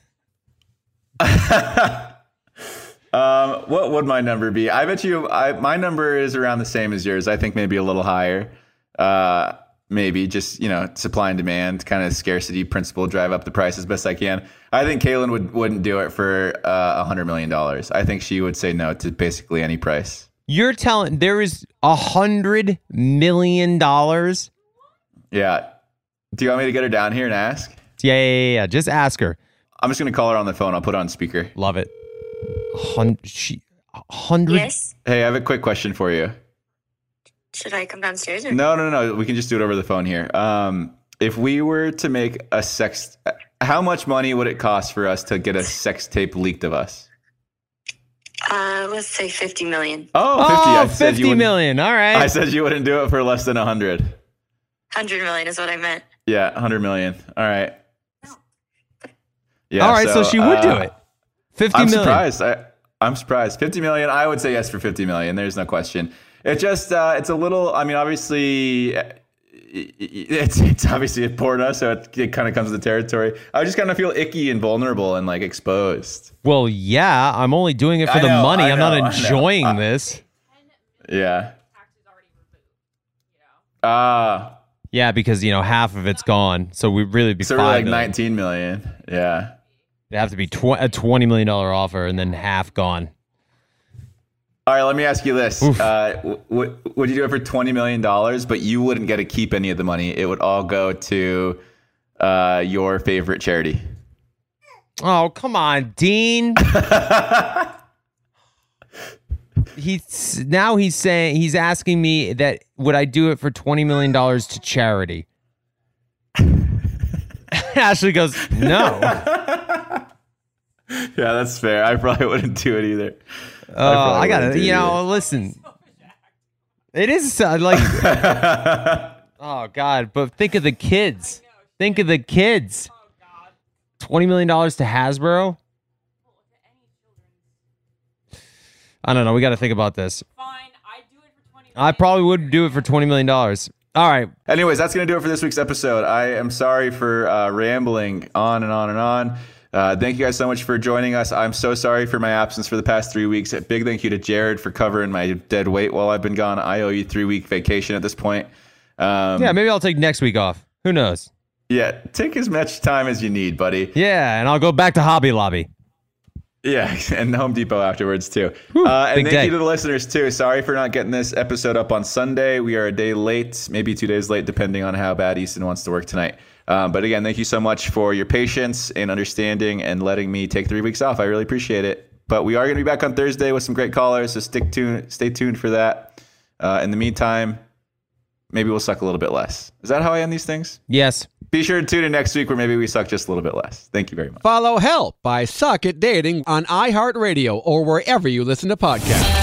um, what would my number be? I bet you I, my number is around the same as yours. I think maybe a little higher. Uh, maybe just, you know, supply and demand, kind of scarcity principle, drive up the price as best I can. I think Kaylin would, wouldn't do it for a uh, hundred million dollars. I think she would say no to basically any price. You're telling there is a hundred million dollars? Yeah. Do you want me to get her down here and ask? Yeah, yeah, yeah, yeah. Just ask her. I'm just going to call her on the phone. I'll put her on speaker. Love it. Hun- she, hundred. Yes. Hey, I have a quick question for you. Should I come downstairs? Or? No, no, no. We can just do it over the phone here. Um, if we were to make a sex, how much money would it cost for us to get a sex tape leaked of us? Uh, let's say fifty million. Oh, fifty. Oh, I said you fifty wouldn't- million. All right. I said you wouldn't do it for less than a hundred. one hundred million is what I meant. Yeah, a hundred million. All right. Yeah. All right, so, she would uh, do it. Fifty I'm million. surprised. I, I'm surprised. Fifty million. I would say yes for fifty million. There's no question. It just, uh, it's a little, I mean, obviously, it's it's obviously a porno, so it, it kind of comes with the territory. I just kind of feel icky and vulnerable and like exposed. Well, yeah, I'm only doing it for I the know, money. I I'm know, not I know. enjoying I- this. Yeah. Ah. Uh, Yeah, because, you know, half of it's gone. So we'd really be so we're five like million. nineteen million. Yeah. It'd have to be tw- a twenty million dollars offer and then half gone. All right, let me ask you this. Uh, w- w- would you do it for twenty million dollars, but you wouldn't get to keep any of the money? It would all go to uh, your favorite charity. Oh, come on, Dean. He's now he's saying he's asking me that would I do it for twenty million dollars to charity? Ashley goes, no. Yeah, that's fair. I probably wouldn't do it either. Oh, I, I gotta, you know, either. Listen. It is uh, like, oh God! But think of the kids. Think of the kids. Twenty million dollars to Hasbro. I don't know. We got to think about this. Fine, I do it for twenty. I probably would do it for twenty million dollars. All right. Anyways, that's going to do it for this week's episode. I am sorry for uh, rambling on and on and on. Uh, thank you guys so much for joining us. I'm so sorry for my absence for the past three weeks. A big thank you to Jared for covering my dead weight while I've been gone. I owe you three week vacation at this point. Um, yeah, maybe I'll take next week off. Who knows? Yeah, take as much time as you need, buddy. Yeah, and I'll go back to Hobby Lobby. Yeah, and Home Depot afterwards, too. Whew, uh, and thank day. you to the listeners, too. Sorry for not getting this episode up on Sunday. We are a day late, maybe two days late, depending on how bad Easton wants to work tonight. Um, but again, thank you so much for your patience and understanding and letting me take three weeks off. I really appreciate it. But we are going to be back on Thursday with some great callers, so stick tuned, stay tuned for that. Uh, in the meantime, maybe we'll suck a little bit less. Is that how I end these things? Yes. Be sure to tune in next week where maybe we suck just a little bit less. Thank you very much. Follow Help by Suck at Dating on iHeartRadio or wherever you listen to podcasts.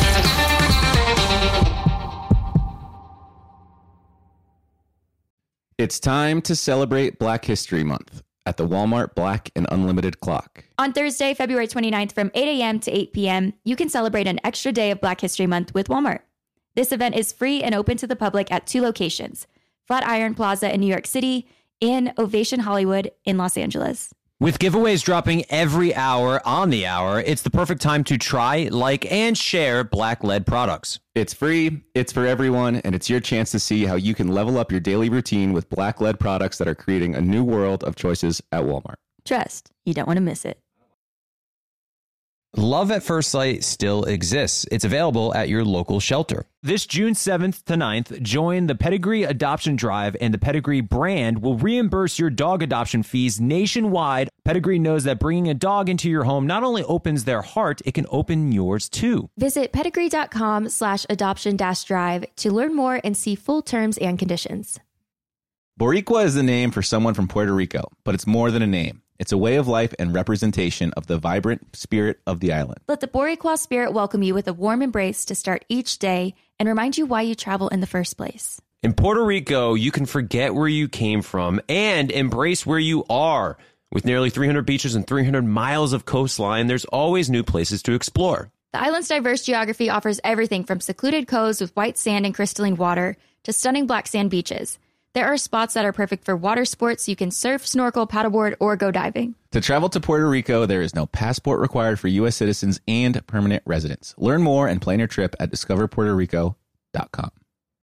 It's time to celebrate Black History Month at the Walmart Black and Unlimited Clock. On Thursday, February twenty-ninth from eight a.m. to eight p.m., you can celebrate an extra day of Black History Month with Walmart. This event is free and open to the public at two locations, Flatiron Plaza in New York City and Ovation Hollywood in Los Angeles. With giveaways dropping every hour on the hour, it's the perfect time to try, like, and share Black Lead products. It's free, it's for everyone, and it's your chance to see how you can level up your daily routine with Black Lead products that are creating a new world of choices at Walmart. Trust, you don't want to miss it. Love at First Sight still exists. It's available at your local shelter. This June seventh to ninth, join the Pedigree Adoption Drive, and the Pedigree brand will reimburse your dog adoption fees nationwide. Pedigree knows that bringing a dog into your home not only opens their heart, it can open yours too. Visit pedigree.com slash adoption dash drive to learn more and see full terms and conditions. Boricua is the name for someone from Puerto Rico, but it's more than a name. It's a way of life and representation of the vibrant spirit of the island. Let the Boricua spirit welcome you with a warm embrace to start each day and remind you why you travel in the first place. In Puerto Rico, you can forget where you came from and embrace where you are. With nearly three hundred beaches and three hundred miles of coastline, there's always new places to explore. The island's diverse geography offers everything from secluded coves with white sand and crystalline water to stunning black sand beaches. There are spots that are perfect for water sports. You can surf, snorkel, paddleboard, or go diving. To travel to Puerto Rico, there is no passport required for U S citizens and permanent residents. Learn more and plan your trip at discover puerto rico dot com.